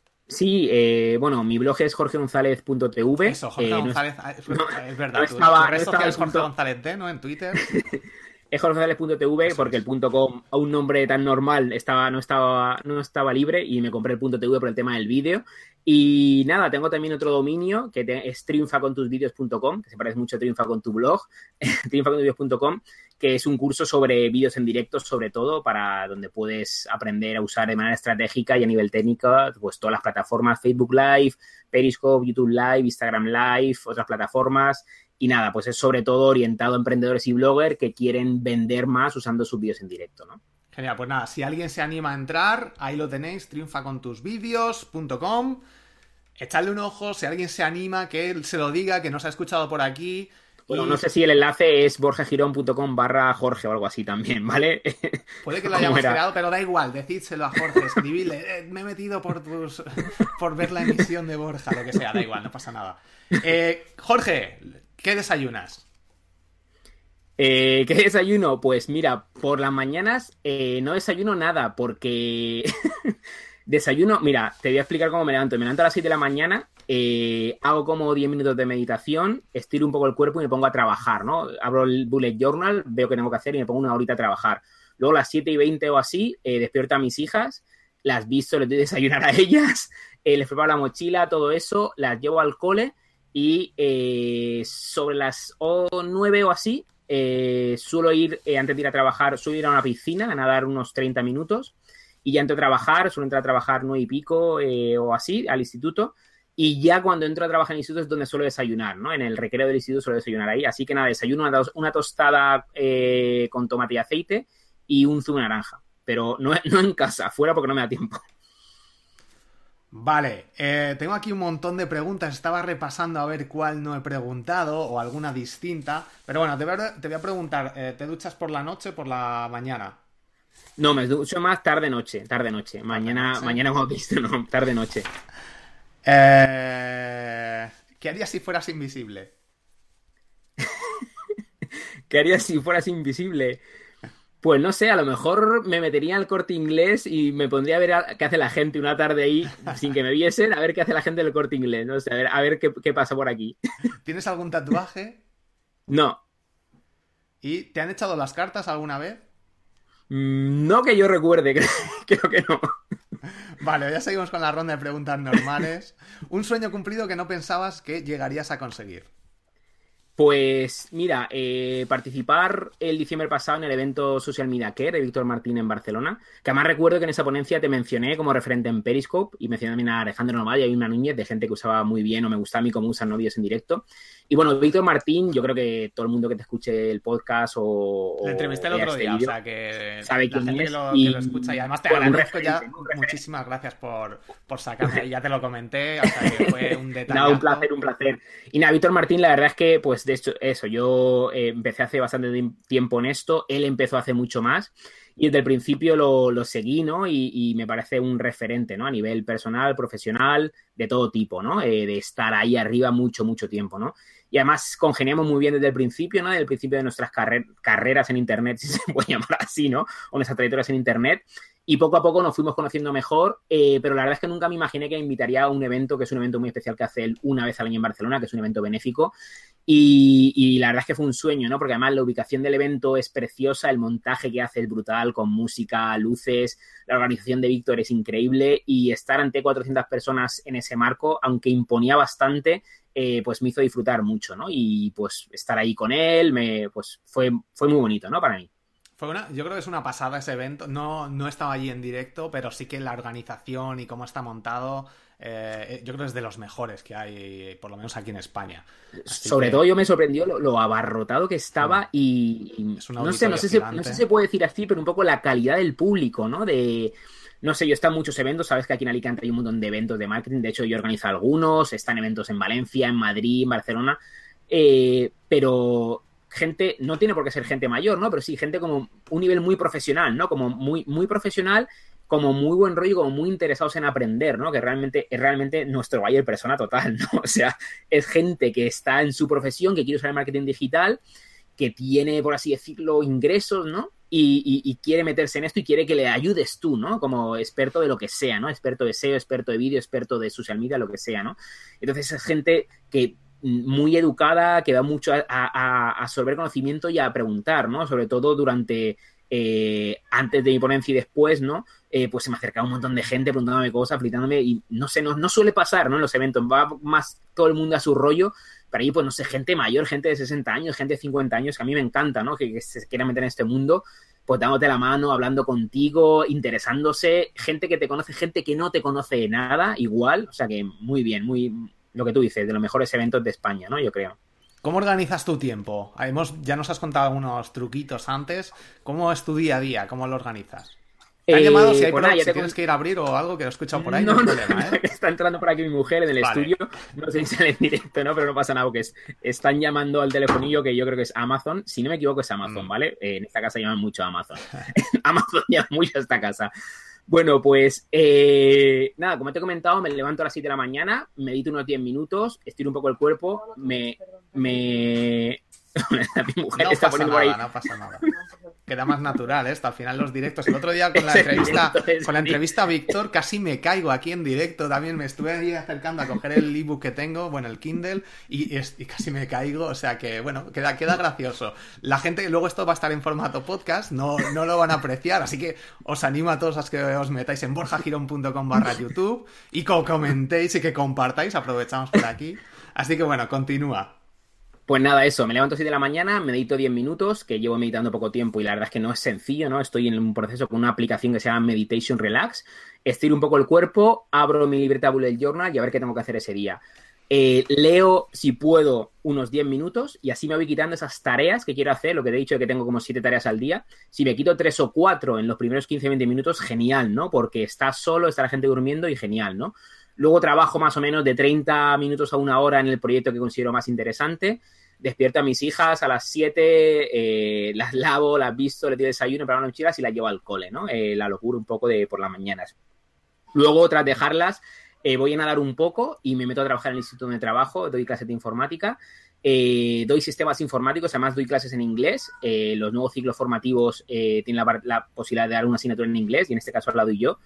Sí, eh, bueno, mi blog es jorge gonzález punto t v. Eso, Jorge eh, González, no, es, no, es verdad, no tu, estaba, tu red no social estaba es Jorge punto... González D, ¿no? En Twitter. Es jorge gonzález punto t v porque el punto .com a un nombre tan normal estaba, no, estaba, no estaba libre y me compré el punto .tv por el tema del vídeo. Y nada, tengo también otro dominio que te, es triunfa con tus vídeos punto com, que se parece mucho a Triunfa con tu blog, triunfa con tus vídeos punto com, que es un curso sobre vídeos en directo, sobre todo, para donde puedes aprender a usar de manera estratégica y a nivel técnico, pues todas las plataformas, Facebook Live, Periscope, YouTube Live, Instagram Live, otras plataformas. Y nada, pues es sobre todo orientado a emprendedores y bloggers que quieren vender más usando sus vídeos en directo, ¿no? Genial, pues nada, si alguien se anima a entrar, ahí lo tenéis, triunfa con tus vídeos punto com. Echadle un ojo, si alguien se anima, que él se lo diga, que nos ha escuchado por aquí. Bueno, y... no sé si el enlace es borjagirón.com barra Jorge o algo así también, ¿vale? Puede que lo hayamos creado, pero da igual, decídselo a Jorge, escribile, eh, me he metido por tus por ver la emisión de Borja, lo que sea, da igual, no pasa nada. Eh, Jorge, ¿qué desayunas? Eh, ¿Qué desayuno? Pues mira, por las mañanas eh, no desayuno nada porque desayuno, mira, te voy a explicar cómo me levanto. Me levanto a las siete de la mañana, eh, hago como diez minutos de meditación, estiro un poco el cuerpo y me pongo a trabajar, ¿no? Abro el bullet journal, veo qué tengo que hacer y me pongo una horita a trabajar. Luego a las siete y veinte o así, eh, despierto a mis hijas, las visto, les doy desayunar a ellas, eh, les preparo la mochila, todo eso, las llevo al cole y eh, sobre las nueve o así, Eh, suelo ir, eh, antes de ir a trabajar, suelo ir a una piscina a nadar unos treinta minutos y ya entro a trabajar, suelo entrar a trabajar nueve y pico eh, o así al instituto y ya cuando entro a trabajar en el instituto es donde suelo desayunar, ¿no? En el recreo del instituto suelo desayunar ahí, así que nada, desayuno una, una tostada eh, con tomate y aceite y un zumo de naranja, pero no, no en casa, fuera porque no me da tiempo. Vale, eh, tengo aquí un montón de preguntas, estaba repasando a ver cuál no he preguntado o alguna distinta, pero bueno, te voy a, te voy a preguntar, eh, ¿te duchas por la noche o por la mañana? No, me ducho más tarde-noche, tarde-noche, mañana, ¿sí? Mañana hemos visto, no, tarde-noche. Eh, ¿Qué harías si fueras invisible? ¿Qué harías si fueras invisible? Pues no sé, a lo mejor me metería al Corte Inglés y me pondría a ver a, qué hace la gente una tarde ahí, sin que me viesen, a ver qué hace la gente del Corte Inglés, no sé, a ver, a ver qué, qué pasa por aquí. ¿Tienes algún tatuaje? No. ¿Y te han echado las cartas alguna vez? Mm, no que yo recuerde, creo, creo que no. Vale, ya seguimos con la ronda de preguntas normales. Un sueño cumplido que no pensabas que llegarías a conseguir. Pues mira, eh, participar el diciembre pasado en el evento Social Media Care de Víctor Martín en Barcelona, que además recuerdo que en esa ponencia te mencioné como referente en Periscope y mencioné también a Alejandro Noval y a una Núñez de gente que usaba muy bien o me gustaba a mí cómo usan ¿no? vídeos en directo. Y bueno, Víctor Martín, yo creo que todo el mundo que te escuche el podcast o... Le entrevisté el otro este día, vídeo, o sea que sabe la quién gente es que lo, y... que lo escucha y además te bueno, agradezco ya, muchísimas gracias por, por sacarme, ya te lo comenté, o sea que fue un detalle. No, un placer, un placer. Y nada, Víctor Martín, la verdad es que, pues de hecho, eso, yo eh, empecé hace bastante tiempo en esto, él empezó hace mucho más y desde el principio lo, lo seguí, ¿no? Y, y me parece un referente, ¿no? A nivel personal, profesional, de todo tipo, ¿no? Eh, de estar ahí arriba mucho, mucho tiempo, ¿no? Y además congeniamos muy bien desde el principio, ¿no? Desde el principio de nuestras carrer- carreras en Internet, si se puede llamar así, ¿no? O nuestras trayectorias en Internet. Y poco a poco nos fuimos conociendo mejor, eh, pero la verdad es que nunca me imaginé que me invitaría a un evento, que es un evento muy especial que hace él una vez al año en Barcelona, que es un evento benéfico. Y, y la verdad es que fue un sueño, ¿no? Porque además la ubicación del evento es preciosa, el montaje que hace es brutal, con música, luces, la organización de Víctor es increíble y estar ante cuatrocientas personas en ese marco, aunque imponía bastante, eh, pues me hizo disfrutar mucho, ¿no? Y pues estar ahí con él, me, pues fue, fue muy bonito, ¿no? Para mí. Fue una, yo creo que es una pasada ese evento. No, no estaba allí en directo, pero sí que la organización y cómo está montado, eh, yo creo que es de los mejores que hay, por lo menos aquí en España. Así Sobre que... todo yo me sorprendió lo, lo abarrotado que estaba y, y no sé, no sé, si, no sé si se puede decir así, pero un poco la calidad del público, ¿no? De... No sé, yo he estado en muchos eventos, sabes que aquí en Alicante hay un montón de eventos de marketing, de hecho yo organizo algunos, están eventos en Valencia, en Madrid, en Barcelona, eh, pero gente, no tiene por qué ser gente mayor, ¿no? Pero sí, gente como un nivel muy profesional, ¿no? Como muy, muy profesional, como muy buen rollo, como muy interesados en aprender, ¿no? Que realmente es realmente nuestro buyer persona total, ¿no? O sea, es gente que está en su profesión, que quiere usar el marketing digital, que tiene, por así decirlo, ingresos, ¿no? Y, y, y quiere meterse en esto y quiere que le ayudes tú, ¿no? Como experto de lo que sea, ¿no? Experto de S E O, experto de vídeo, experto de social media, lo que sea, ¿no? Entonces es gente que muy educada, que va mucho a, a, a absorber conocimiento y a preguntar, ¿no? Sobre todo durante, eh, antes de mi ponencia y después, ¿no? Eh, pues se me acercaba un montón de gente preguntándome cosas, felicitándome y no sé, no, no suele pasar, ¿no? En los eventos, va más todo el mundo a su rollo. Pero ahí, pues, no sé, gente mayor, gente de sesenta años, gente de cincuenta años, que a mí me encanta, ¿no? Que, que se quiera meter en este mundo, pues dándote la mano, hablando contigo, interesándose, gente que te conoce, gente que no te conoce de nada, igual, o sea que muy bien, muy, lo que tú dices, de los mejores eventos de España, ¿no? Yo creo. ¿Cómo organizas tu tiempo? Hemos, ya nos has contado algunos truquitos antes. ¿Cómo es tu día a día? ¿Cómo lo organizas? Te han Eh, llamado si, hay pues pro- nada, ya si te tienes com- que ir a abrir o algo que lo he escuchado por ahí, no, No, hay no, problema, ¿eh? está entrando por aquí mi mujer en el Vale. estudio. No sé si sale en directo, ¿no? Pero no pasa nada, porque es- están llamando al telefonillo que yo creo que es Amazon. Si no me equivoco, es Amazon, Mm. ¿vale? Eh, en esta casa llaman mucho a Amazon. Amazon llama mucho a esta casa. Bueno, pues eh, nada, como te he comentado, me levanto a las siete de la mañana, medito unos diez minutos, estiro un poco el cuerpo, me... me... mi mujer No está pasa poniendo por nada, ahí. no pasa nada. Queda más natural esto, al final los directos. El otro día con la Es el entrevista, directo, es con la el- entrevista a Víctor casi me caigo aquí en directo también. Me estuve ahí acercando a coger el ebook que tengo, bueno, el Kindle, y, es- y casi me caigo. O sea que, bueno, queda, queda gracioso. La gente, luego esto va a estar en formato podcast, no, no lo van a apreciar, así que os animo a todos a que os metáis en borjagirón punto com barra YouTube y que comentéis y que compartáis, aprovechamos por aquí. Así que bueno, continúa. Pues nada, eso, me levanto a siete de la mañana, medito diez minutos, que llevo meditando poco tiempo y la verdad es que no es sencillo, ¿no? Estoy en un proceso con una aplicación que se llama Meditation Relax, estiro un poco el cuerpo, abro mi libreta bullet journal y a ver qué tengo que hacer ese día. Eh, leo, si puedo, unos diez minutos y así me voy quitando esas tareas que quiero hacer, lo que te he dicho de que tengo como siete tareas al día. Si me quito tres o cuatro en los primeros quince a veinte minutos, genial, ¿no? Porque está solo, está la gente durmiendo y genial, ¿no? Luego trabajo más o menos de treinta minutos a una hora en el proyecto que considero más interesante. Despierto a mis hijas a las siete, eh, las lavo, las visto, les doy desayuno, preparo las mochilas y las llevo al cole, ¿no? Eh, la locura un poco de por las mañanas. Luego, tras dejarlas, eh, voy a nadar un poco y me meto a trabajar en el instituto donde trabajo, doy clases de informática. Eh, doy sistemas informáticos, además doy clases en inglés. Eh, los nuevos ciclos formativos eh, tienen la, la posibilidad de dar una asignatura en inglés y en este caso la doy yo.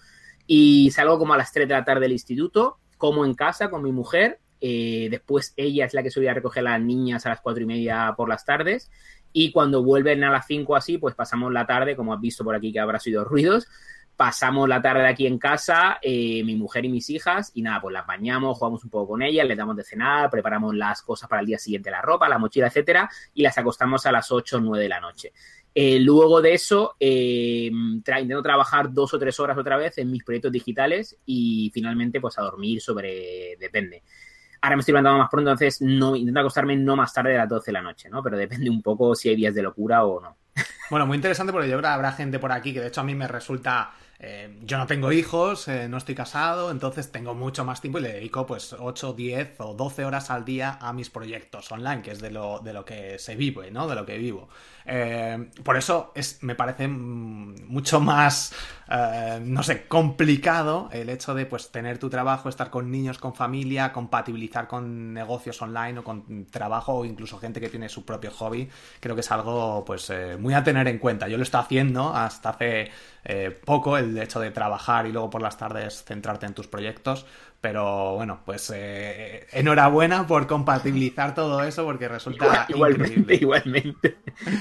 Y salgo como a las tres de la tarde del instituto, como en casa con mi mujer. Eh, después ella es la que suele ir a recoger a las niñas a las cuatro y media por las tardes. Y cuando vuelven a las cinco así, pues pasamos la tarde, como has visto por aquí que habrá sido ruidos. Pasamos la tarde aquí en casa, eh, mi mujer y mis hijas, y nada, pues las bañamos, jugamos un poco con ellas, les damos de cenar, preparamos las cosas para el día siguiente, la ropa, la mochila, etcétera, y las acostamos a las ocho o nueve de la noche. Eh, luego de eso, eh, tra- intento trabajar dos o tres horas otra vez en mis proyectos digitales y finalmente, pues a dormir sobre... depende. Ahora me estoy levantando más pronto, entonces no, intento acostarme no más tarde de las doce de la noche, ¿no? Pero depende un poco si hay días de locura o no. Bueno, muy interesante porque yo creo que habrá gente por aquí que de hecho a mí me resulta... Eh, yo no tengo hijos, eh, no estoy casado, entonces tengo mucho más tiempo y le dedico pues ocho, diez o doce horas al día a mis proyectos online, que es de lo, de lo que se vive, ¿no? De lo que vivo. Eh, por eso es, me parece mm, mucho más, eh, no sé, complicado el hecho de pues tener tu trabajo, estar con niños, con familia, compatibilizar con negocios online o con trabajo o incluso gente que tiene su propio hobby. Creo que es algo pues eh, muy a tener en cuenta. Yo lo estoy haciendo hasta hace eh, poco, el hecho de trabajar y luego por las tardes centrarte en tus proyectos. Pero bueno, pues eh, enhorabuena por compatibilizar todo eso porque resulta Igual, increíble. igualmente, igualmente.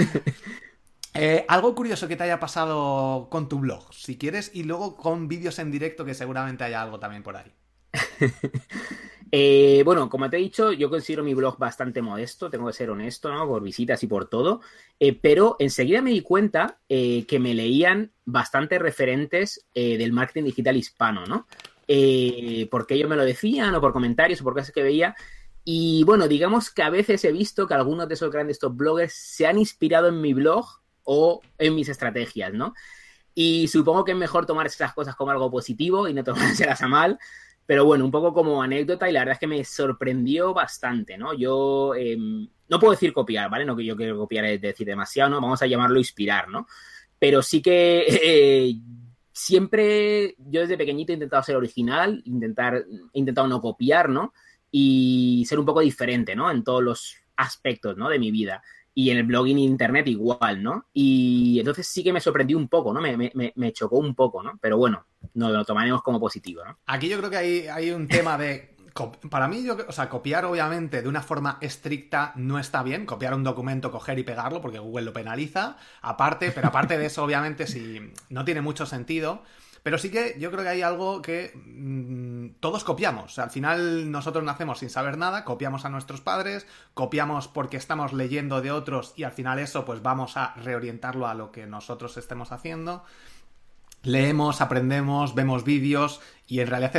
Eh, algo curioso que te haya pasado con tu blog, si quieres, y luego con vídeos en directo que seguramente haya algo también por ahí. Eh, bueno, como te he dicho, yo considero mi blog bastante modesto, tengo que ser honesto, ¿no? Por visitas y por todo, eh, pero enseguida me di cuenta eh, que me leían bastantes referentes eh, del marketing digital hispano, ¿no? Eh, porque ellos me lo decían o por comentarios o por cosas que veía. Y bueno, digamos que a veces he visto que algunos de esos grandes top bloggers se han inspirado en mi blog o en mis estrategias, ¿no? Y supongo que es mejor tomar esas cosas como algo positivo y no tomárselas a mal. Pero bueno, un poco como anécdota y la verdad es que me sorprendió bastante, ¿no? Yo eh, no puedo decir copiar, ¿vale? No que yo quiero copiar es decir demasiado, ¿no? Vamos a llamarlo inspirar, ¿no? Pero sí que eh, siempre yo desde pequeñito he intentado ser original, intentar, he intentado no copiar, ¿no? Y ser un poco diferente, ¿no? En todos los aspectos, ¿no? De mi vida. Y en el blogging e internet igual, ¿no? Y entonces sí que me sorprendió un poco, ¿no? Me, me, me chocó un poco, ¿no? Pero bueno, nos lo tomaremos como positivo, ¿no? Aquí yo creo que hay, hay un tema de... Para mí, yo, o sea, copiar obviamente de una forma estricta no está bien. Copiar un documento, coger y pegarlo, porque Google lo penaliza. Aparte, pero aparte de eso, obviamente, si no tiene mucho sentido... Pero sí que yo creo que hay algo que mmm, todos copiamos. O sea, al final nosotros nacemos sin saber nada, copiamos a nuestros padres, copiamos porque estamos leyendo de otros y al final eso pues vamos a reorientarlo a lo que nosotros estemos haciendo. Leemos, aprendemos, vemos vídeos y en realidad es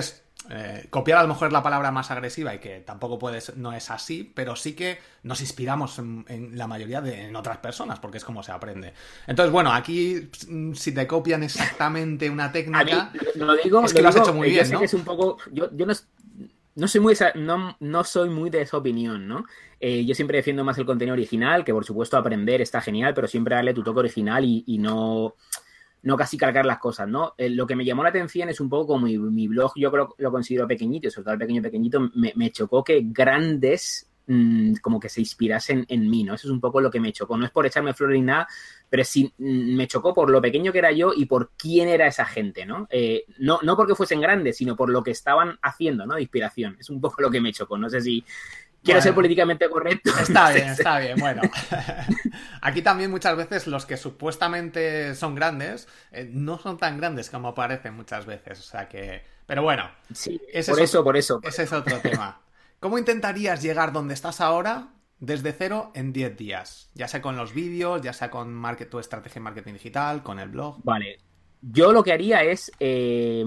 eh, copiar a lo mejor es la palabra más agresiva y que tampoco puede ser, no es así, pero sí que nos inspiramos en, en la mayoría de en otras personas, porque es como se aprende. Entonces, bueno, aquí si te copian exactamente una técnica, mí, lo digo, es que lo, lo digo, has hecho muy yo bien, sé ¿no? Que es un poco, yo, yo no, no soy muy esa, no, no soy muy de esa opinión, ¿no? Eh, yo siempre defiendo más el contenido original, que por supuesto aprender está genial, pero siempre darle tu toque original y, y no... no casi calcar las cosas, ¿no? Eh, lo que me llamó la atención es un poco como mi, mi blog, yo creo lo considero pequeñito, sobre todo el pequeño pequeñito, me, me chocó que grandes mmm, como que se inspirasen en mí, ¿no? Eso es un poco lo que me chocó. No es por echarme flores ni nada, pero sí mmm, me chocó por lo pequeño que era yo y por quién era esa gente, ¿no? Eh, no, no porque fuesen grandes, sino por lo que estaban haciendo, ¿no? De inspiración. Es un poco lo que me chocó. No sé si... Quiero bueno, ser políticamente correcto. Está bien, está bien. Bueno, aquí también muchas veces los que supuestamente son grandes eh, no son tan grandes como parecen muchas veces. O sea que... Pero bueno. Sí, ese por, es eso, otro, por eso, por ese eso. es otro tema. ¿Cómo intentarías llegar donde estás ahora desde cero en diez días? Ya sea con los vídeos, ya sea con market, tu estrategia de marketing digital, con el blog. Vale. Yo lo que haría es... Eh...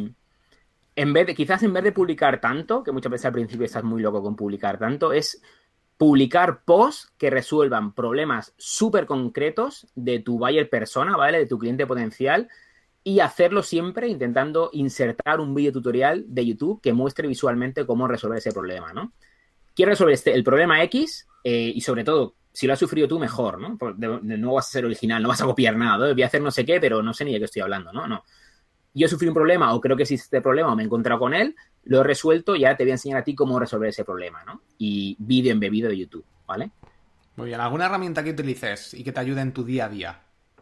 En vez de, quizás en vez de publicar tanto, que muchas veces al principio estás muy loco con publicar tanto, es publicar posts que resuelvan problemas súper concretos de tu buyer persona, ¿vale? De tu cliente potencial, y hacerlo siempre intentando insertar un vídeo tutorial de YouTube que muestre visualmente cómo resolver ese problema, ¿no? Quiero resolver este, el problema X eh, y sobre todo, si lo has sufrido tú, mejor, ¿no? De, de, no vas a ser original, no vas a copiar nada, ¿no? Voy a hacer no sé qué, pero no sé ni de qué estoy hablando, ¿no? No. Yo sufrí un problema o creo que existe este problema o me he encontrado con él, lo he resuelto y ahora te voy a enseñar a ti cómo resolver ese problema, ¿no? Y vídeo embebido de YouTube, ¿vale? Muy bien. ¿Alguna herramienta que utilices y que te ayude en tu día a día?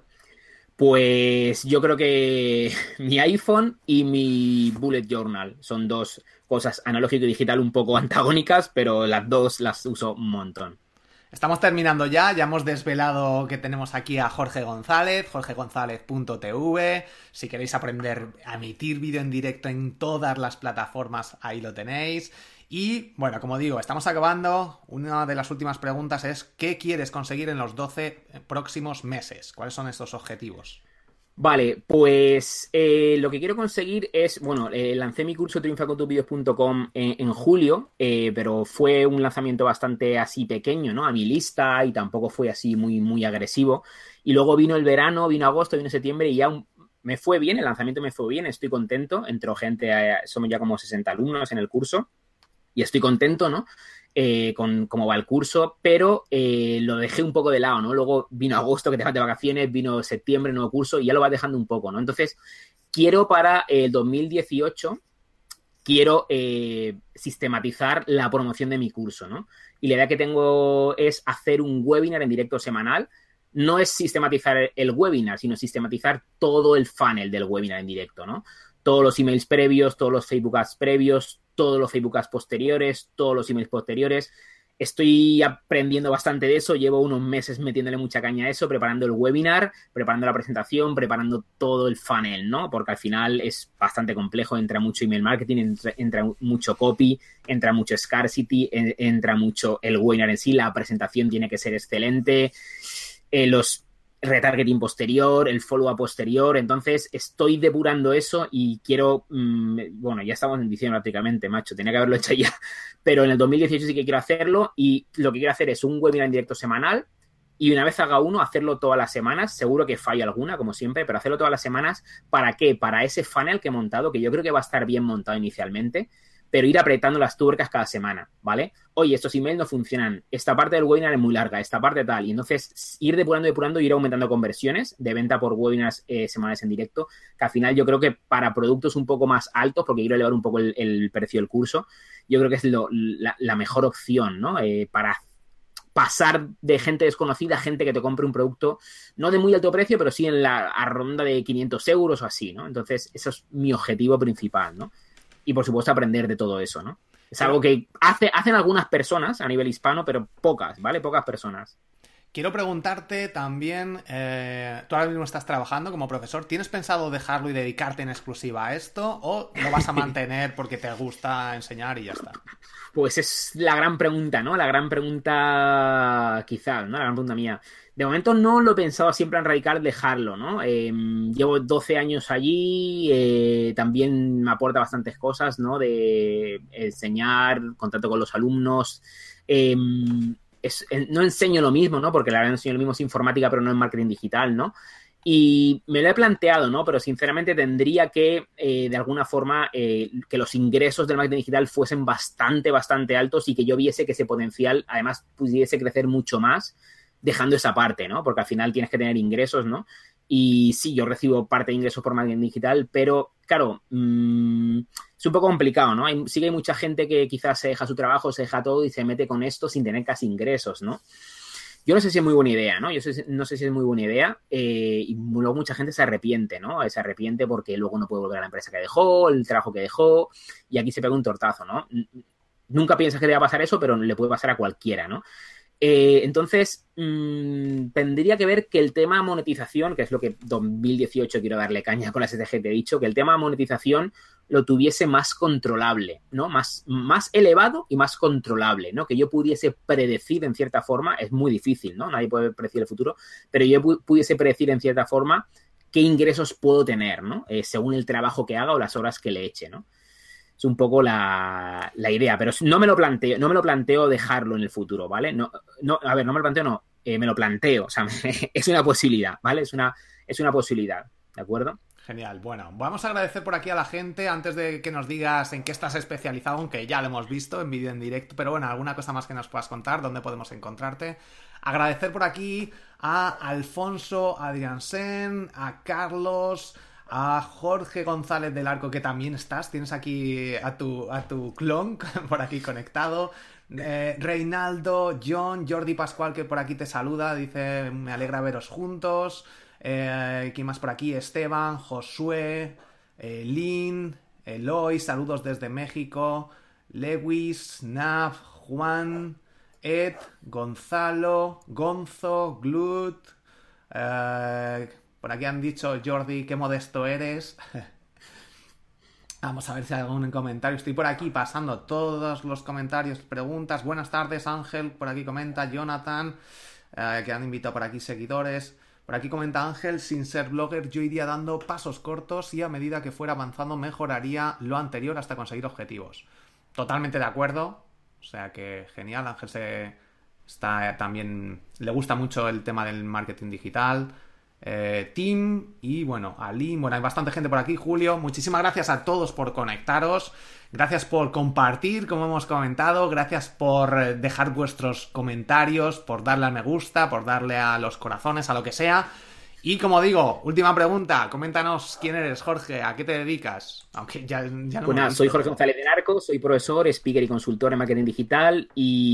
Pues yo creo que mi iPhone y mi Bullet Journal son dos cosas analógico y digital un poco antagónicas, pero las dos las uso un montón. Estamos terminando ya, ya hemos desvelado que tenemos aquí a Jorge González, jorge gonzález punto t v. Si queréis aprender a emitir vídeo en directo en todas las plataformas, ahí lo tenéis. Y, bueno, como digo, estamos acabando. Una de las últimas preguntas es, ¿qué quieres conseguir en los doce próximos meses? ¿Cuáles son estos objetivos? Vale, pues eh, lo que quiero conseguir es, bueno, eh, lancé mi curso triunfa con tus vídeos punto com en, en julio, eh, pero fue un lanzamiento bastante así pequeño, ¿no? A mi lista y tampoco fue así muy, muy agresivo. Y luego vino el verano, vino agosto, vino septiembre y ya un, me fue bien, el lanzamiento me fue bien, estoy contento. Entró gente, eh, somos ya como sesenta alumnos en el curso y estoy contento, ¿no? Eh, con cómo va el curso, pero eh, lo dejé un poco de lado, ¿no? Luego vino agosto, que te vas de vacaciones, vino septiembre, nuevo curso, y ya lo vas dejando un poco, ¿no? Entonces, quiero para el dos mil dieciocho, quiero eh, sistematizar la promoción de mi curso, ¿no? Y la idea que tengo es hacer un webinar en directo semanal. No es sistematizar el webinar, sino sistematizar todo el funnel del webinar en directo, ¿no? Todos los emails previos, todos los Facebook Ads previos, todos los Facebook Ads posteriores, todos los emails posteriores. Estoy aprendiendo bastante de eso. Llevo unos meses metiéndole mucha caña a eso, preparando el webinar, preparando la presentación, preparando todo el funnel, ¿no? Porque al final es bastante complejo. Entra mucho email marketing, entra, entra mucho copy, entra mucho scarcity, en, entra mucho el webinar en sí. La presentación tiene que ser excelente. Eh, los retargeting posterior, el follow-up posterior. Entonces, estoy depurando eso y quiero... Mmm, bueno, ya estamos en diciembre prácticamente, macho. Tenía que haberlo hecho ya. Pero en el dos mil dieciocho sí que quiero hacerlo y lo que quiero hacer es un webinar en directo semanal y una vez haga uno, hacerlo todas las semanas. Seguro que falla alguna, como siempre, pero hacerlo todas las semanas. ¿Para qué? Para ese funnel que he montado, que yo creo que va a estar bien montado inicialmente, pero ir apretando las tuercas cada semana, ¿vale? Oye, estos emails no funcionan, esta parte del webinar es muy larga, esta parte tal, y entonces ir depurando, depurando y ir aumentando conversiones de venta por webinars eh, semanales en directo, que al final yo creo que para productos un poco más altos, porque quiero elevar un poco el, el precio del curso, yo creo que es lo, la, la mejor opción, ¿no? Eh, para pasar de gente desconocida a gente que te compre un producto, no de muy alto precio, pero sí en la a ronda de quinientos euros o así, ¿no? Entonces, eso es mi objetivo principal, ¿no? Y, por supuesto, aprender de todo eso, ¿no? Es algo que hace, hacen algunas personas a nivel hispano, pero pocas, ¿vale? Pocas personas. quiero preguntarte también, eh, tú ahora mismo estás trabajando como profesor, ¿tienes pensado dejarlo y dedicarte en exclusiva a esto o lo vas a mantener porque te gusta enseñar y ya está? Pues es la gran pregunta, ¿no? La gran pregunta, quizás, ¿no? La gran pregunta mía. De momento no lo he pensado siempre en radical dejarlo, ¿no? Eh, llevo doce años allí, eh, también me aporta bastantes cosas, ¿no? De enseñar, contacto con los alumnos. Eh, es, no enseño lo mismo, ¿no? Porque la verdad enseño lo mismo, es informática, pero no en marketing digital, ¿no? Y me lo he planteado, ¿no? Pero sinceramente tendría que, eh, de alguna forma, eh, que los ingresos del marketing digital fuesen bastante, bastante altos y que yo viese que ese potencial, además, pudiese crecer mucho más, dejando esa parte, ¿no? Porque al final tienes que tener ingresos, ¿no? Y sí, yo recibo parte de ingresos por marketing digital, pero, claro, mmm, es un poco complicado, ¿no? Hay, sí que hay mucha gente que quizás se deja su trabajo, se deja todo y se mete con esto sin tener casi ingresos, ¿no? Yo no sé si es muy buena idea, ¿no? Yo sé, no sé si es muy buena idea eh, y luego mucha gente se arrepiente, ¿no? Se arrepiente porque luego no puede volver a la empresa que dejó, el trabajo que dejó y aquí se pega un tortazo, ¿no? Nunca piensas que le va a pasar eso, pero le puede pasar a cualquiera, ¿no? Eh, entonces, mmm, tendría que ver que el tema monetización, que es lo que dos mil dieciocho quiero darle caña con la S T G, te he dicho, que el tema monetización lo tuviese más controlable, ¿no? Más, más elevado y más controlable, ¿no? Que yo pudiese predecir en cierta forma, es muy difícil, ¿no? Nadie puede predecir el futuro, pero yo pu- pudiese predecir en cierta forma qué ingresos puedo tener, ¿no? Eh, según el trabajo que haga o las horas que le eche, ¿no? Es un poco la, la idea, pero no me lo planteo, no me lo planteo dejarlo en el futuro, ¿vale? No, no, a ver, no me lo planteo, no, eh, me lo planteo, o sea, es una posibilidad, ¿vale? Es una, es una posibilidad, ¿de acuerdo? Genial, bueno, vamos a agradecer por aquí a la gente antes de que nos digas en qué estás especializado, aunque ya lo hemos visto en vídeo en directo, pero bueno, alguna cosa más que nos puedas contar, dónde podemos encontrarte. Agradecer por aquí a Alfonso Adriansen, a Carlos, a Jorge González del Arco, que también estás, tienes aquí a tu, a tu clon por aquí conectado, eh, Reinaldo, John, Jordi Pascual, que por aquí te saluda, dice, me alegra veros juntos, eh, ¿quién más por aquí? Esteban, Josué, eh, Lin, Eloy, saludos desde México, Lewis, Nav, Juan, Ed, Gonzalo, Gonzo, Glut, eh... por aquí han dicho, Jordi, qué modesto eres. Vamos a ver si hay algún comentario. Estoy por aquí pasando todos los comentarios, preguntas. Buenas tardes, Ángel. Por aquí comenta Jonathan, eh, que han invitado por aquí seguidores. Por aquí comenta Ángel, sin ser blogger, yo iría dando pasos cortos y a medida que fuera avanzando mejoraría lo anterior hasta conseguir objetivos. Totalmente de acuerdo. O sea que genial. Ángel se está también... le gusta mucho el tema del marketing digital. Eh, Tim y bueno, Ali, bueno, hay bastante gente por aquí. Julio, muchísimas gracias a todos por conectaros, gracias por compartir, como hemos comentado, gracias por dejar vuestros comentarios, por darle a me gusta, por darle a los corazones, a lo que sea. Y como digo, última pregunta, coméntanos quién eres, Jorge, a qué te dedicas, aunque ya, ya no. Pues nada, soy Jorge González del Arco, soy profesor, speaker y consultor en marketing digital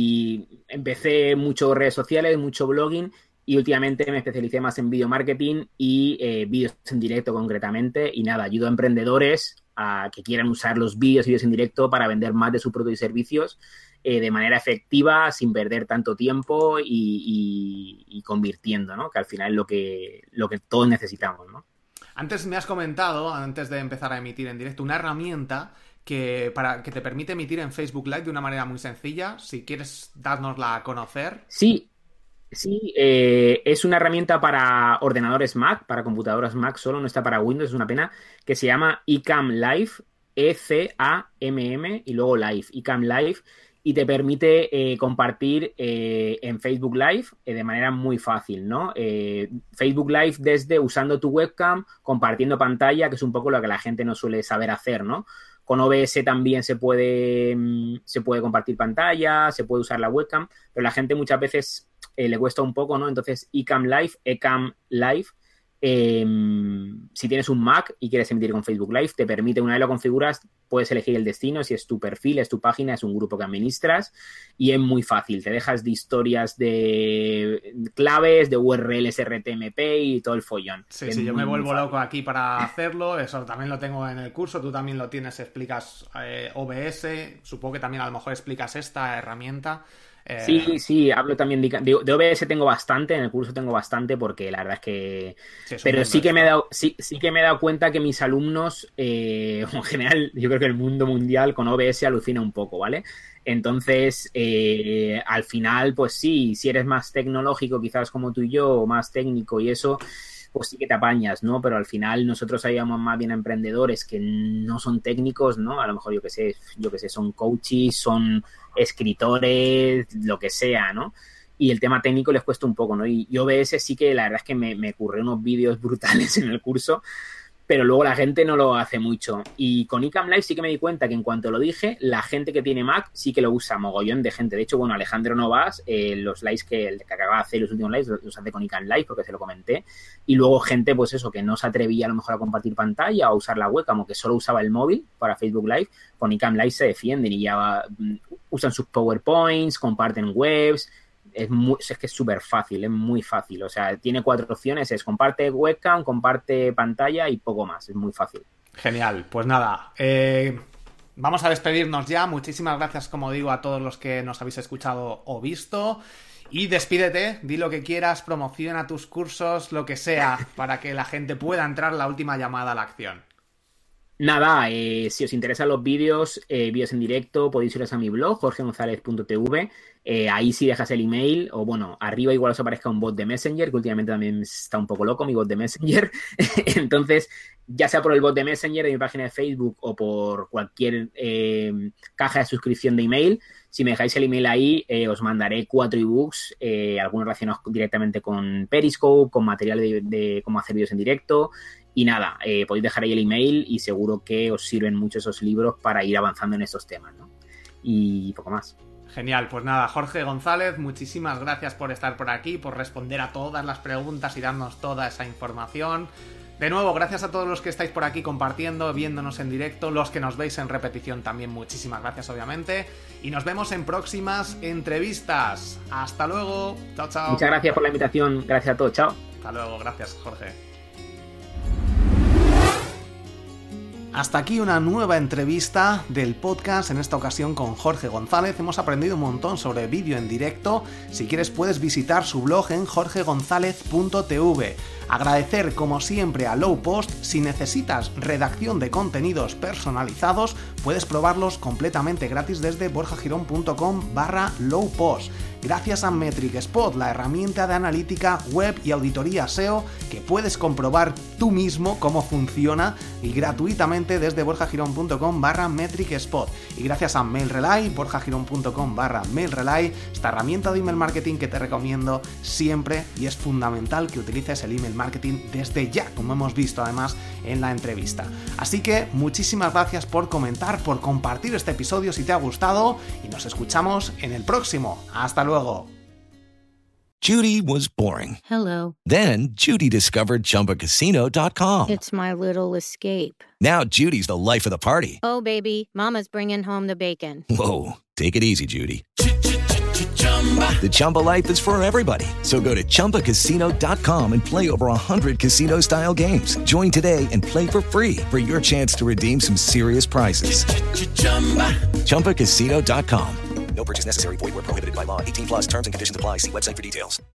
y empecé mucho redes sociales, mucho blogging. Y últimamente me especialicé más en video marketing y eh, vídeos en directo concretamente. Y nada, ayudo a emprendedores a que quieran usar los vídeos y vídeos en directo para vender más de sus productos y servicios eh, de manera efectiva, sin perder tanto tiempo y, y, y convirtiendo, ¿no? Que al final es lo que, lo que todos necesitamos, ¿no? Antes me has comentado, antes de empezar a emitir en directo, una herramienta que, para, que te permite emitir en Facebook Live de una manera muy sencilla. Si quieres dárnosla a conocer. Sí. Sí, eh, es una herramienta para ordenadores Mac, para computadoras Mac solo, no está para Windows, es una pena, que se llama eCam Live, E C A M M y luego Live, eCam Live, y te permite eh, compartir eh, en Facebook Live eh, de manera muy fácil, ¿no? Eh, Facebook Live desde usando tu webcam, compartiendo pantalla, que es un poco lo que la gente no suele saber hacer, ¿no? Con O B S también se puede, se puede compartir pantalla, se puede usar la webcam, pero la gente muchas veces eh, le cuesta un poco, ¿no? Entonces, eCam Live, eCam Live, eh, si tienes un Mac y quieres emitir con Facebook Live, te permite, una vez lo configuras, puedes elegir el destino, si es tu perfil, es tu página, es un grupo que administras y es muy fácil. Te dejas de historias de claves, de U R Ls R T M P y todo el follón. Sí, es sí, yo muy, me vuelvo muy loco aquí para hacerlo. Eso también lo tengo en el curso. Tú también lo tienes, explicas eh, O B S. Supongo que también a lo mejor explicas esta herramienta. Eh... Sí, sí, hablo también de, de, de O B S tengo bastante, en el curso tengo bastante porque la verdad es que... Sí, es pero sí que, me he dado, sí, sí que me he dado cuenta que mis alumnos, eh, en general, yo creo que el mundo mundial con O B S alucina un poco, ¿vale? Entonces, eh, al final, pues sí, si eres más tecnológico, quizás como tú y yo, o más técnico y eso, pues sí que te apañas, ¿no? Pero al final nosotros ayudamos más bien a emprendedores que no son técnicos, ¿no? A lo mejor, yo que sé, yo que sé, son coaches, son escritores, lo que sea, ¿no? Y el tema técnico les cuesta un poco, ¿no? Y, y O B S sí que la verdad es que me, me ocurrió unos vídeos brutales en el curso, pero luego la gente no lo hace mucho. Y con Ecamm Live sí que me di cuenta que en cuanto lo dije, la gente que tiene Mac sí que lo usa, mogollón de gente. De hecho, bueno, Alejandro Novas, eh, los lives que, que acaba de hacer, los últimos lives, los hace con Ecamm Live porque se lo comenté. Y luego gente, pues eso, que no se atrevía a lo mejor a compartir pantalla o a usar la webcam, o que solo usaba el móvil para Facebook Live, con Ecamm Live se defienden y ya um, usan sus PowerPoints, comparten webs. Es, muy, es que es súper fácil, es muy fácil. O sea, tiene cuatro opciones, es comparte webcam, comparte pantalla y poco más. Es muy fácil. Genial, pues nada, eh, vamos a despedirnos ya. Muchísimas gracias, como digo, a todos los que nos habéis escuchado o visto. Y despídete, di lo que quieras, promociona tus cursos, lo que sea, para que la gente pueda entrar la última llamada a la acción. Nada, eh, si os interesan los vídeos, eh, vídeos en directo, podéis iros a mi blog, jorge gonzalez punto t v. Eh, ahí sí dejas el email, o bueno, arriba igual os aparezca un bot de Messenger, que últimamente también está un poco loco mi bot de Messenger. Entonces, ya sea por el bot de Messenger de mi página de Facebook o por cualquier eh, caja de suscripción de email, si me dejáis el email ahí, eh, os mandaré cuatro ebooks, eh, algunos relacionados directamente con Periscope, con material de, de cómo hacer vídeos en directo. Y nada, eh, podéis dejar ahí el email y seguro que os sirven mucho esos libros para ir avanzando en estos temas, ¿no? Y poco más. Genial, pues nada, Jorge González, muchísimas gracias por estar por aquí, por responder a todas las preguntas y darnos toda esa información. De nuevo, gracias a todos los que estáis por aquí compartiendo, viéndonos en directo, los que nos veis en repetición también, muchísimas gracias obviamente. Y nos vemos en próximas entrevistas. Hasta luego, chao, chao. Muchas gracias por la invitación, gracias a todos, chao. Hasta luego, gracias Jorge. Hasta aquí una nueva entrevista del podcast, en esta ocasión con Jorge González. Hemos aprendido un montón sobre vídeo en directo. Si quieres puedes visitar su blog en jorge gonzalez punto t v. Agradecer como siempre a Low Post. Si necesitas redacción de contenidos personalizados, puedes probarlos completamente gratis desde borjagirón punto com barra low post. Gracias a Metric Spot, la herramienta de analítica web y auditoría S E O que puedes comprobar tú mismo cómo funciona y gratuitamente desde borjagirón punto com barra Metric Spot. Y gracias a MailRelay, borjagirón punto com barra MailRelay, esta herramienta de email marketing que te recomiendo siempre y es fundamental que utilices el email marketing desde ya, como hemos visto además en la entrevista. Así que muchísimas gracias por comentar, por compartir este episodio si te ha gustado y nos escuchamos en el próximo. Hasta luego. Luego. Judy was boring. Hello. Then Judy discovered Chumba Casino dot com. It's my little escape. Now Judy's the life of the party. Oh, baby, mama's bringing home the bacon. Whoa, take it easy, Judy. The Chumba life is for everybody. So go to chumba casino dot com and play over one hundred casino-style games. Join today and play for free for your chance to redeem some serious prizes. chumba casino dot com. No purchase necessary. Void where prohibited by law. eighteen plus terms and conditions apply. See website for details.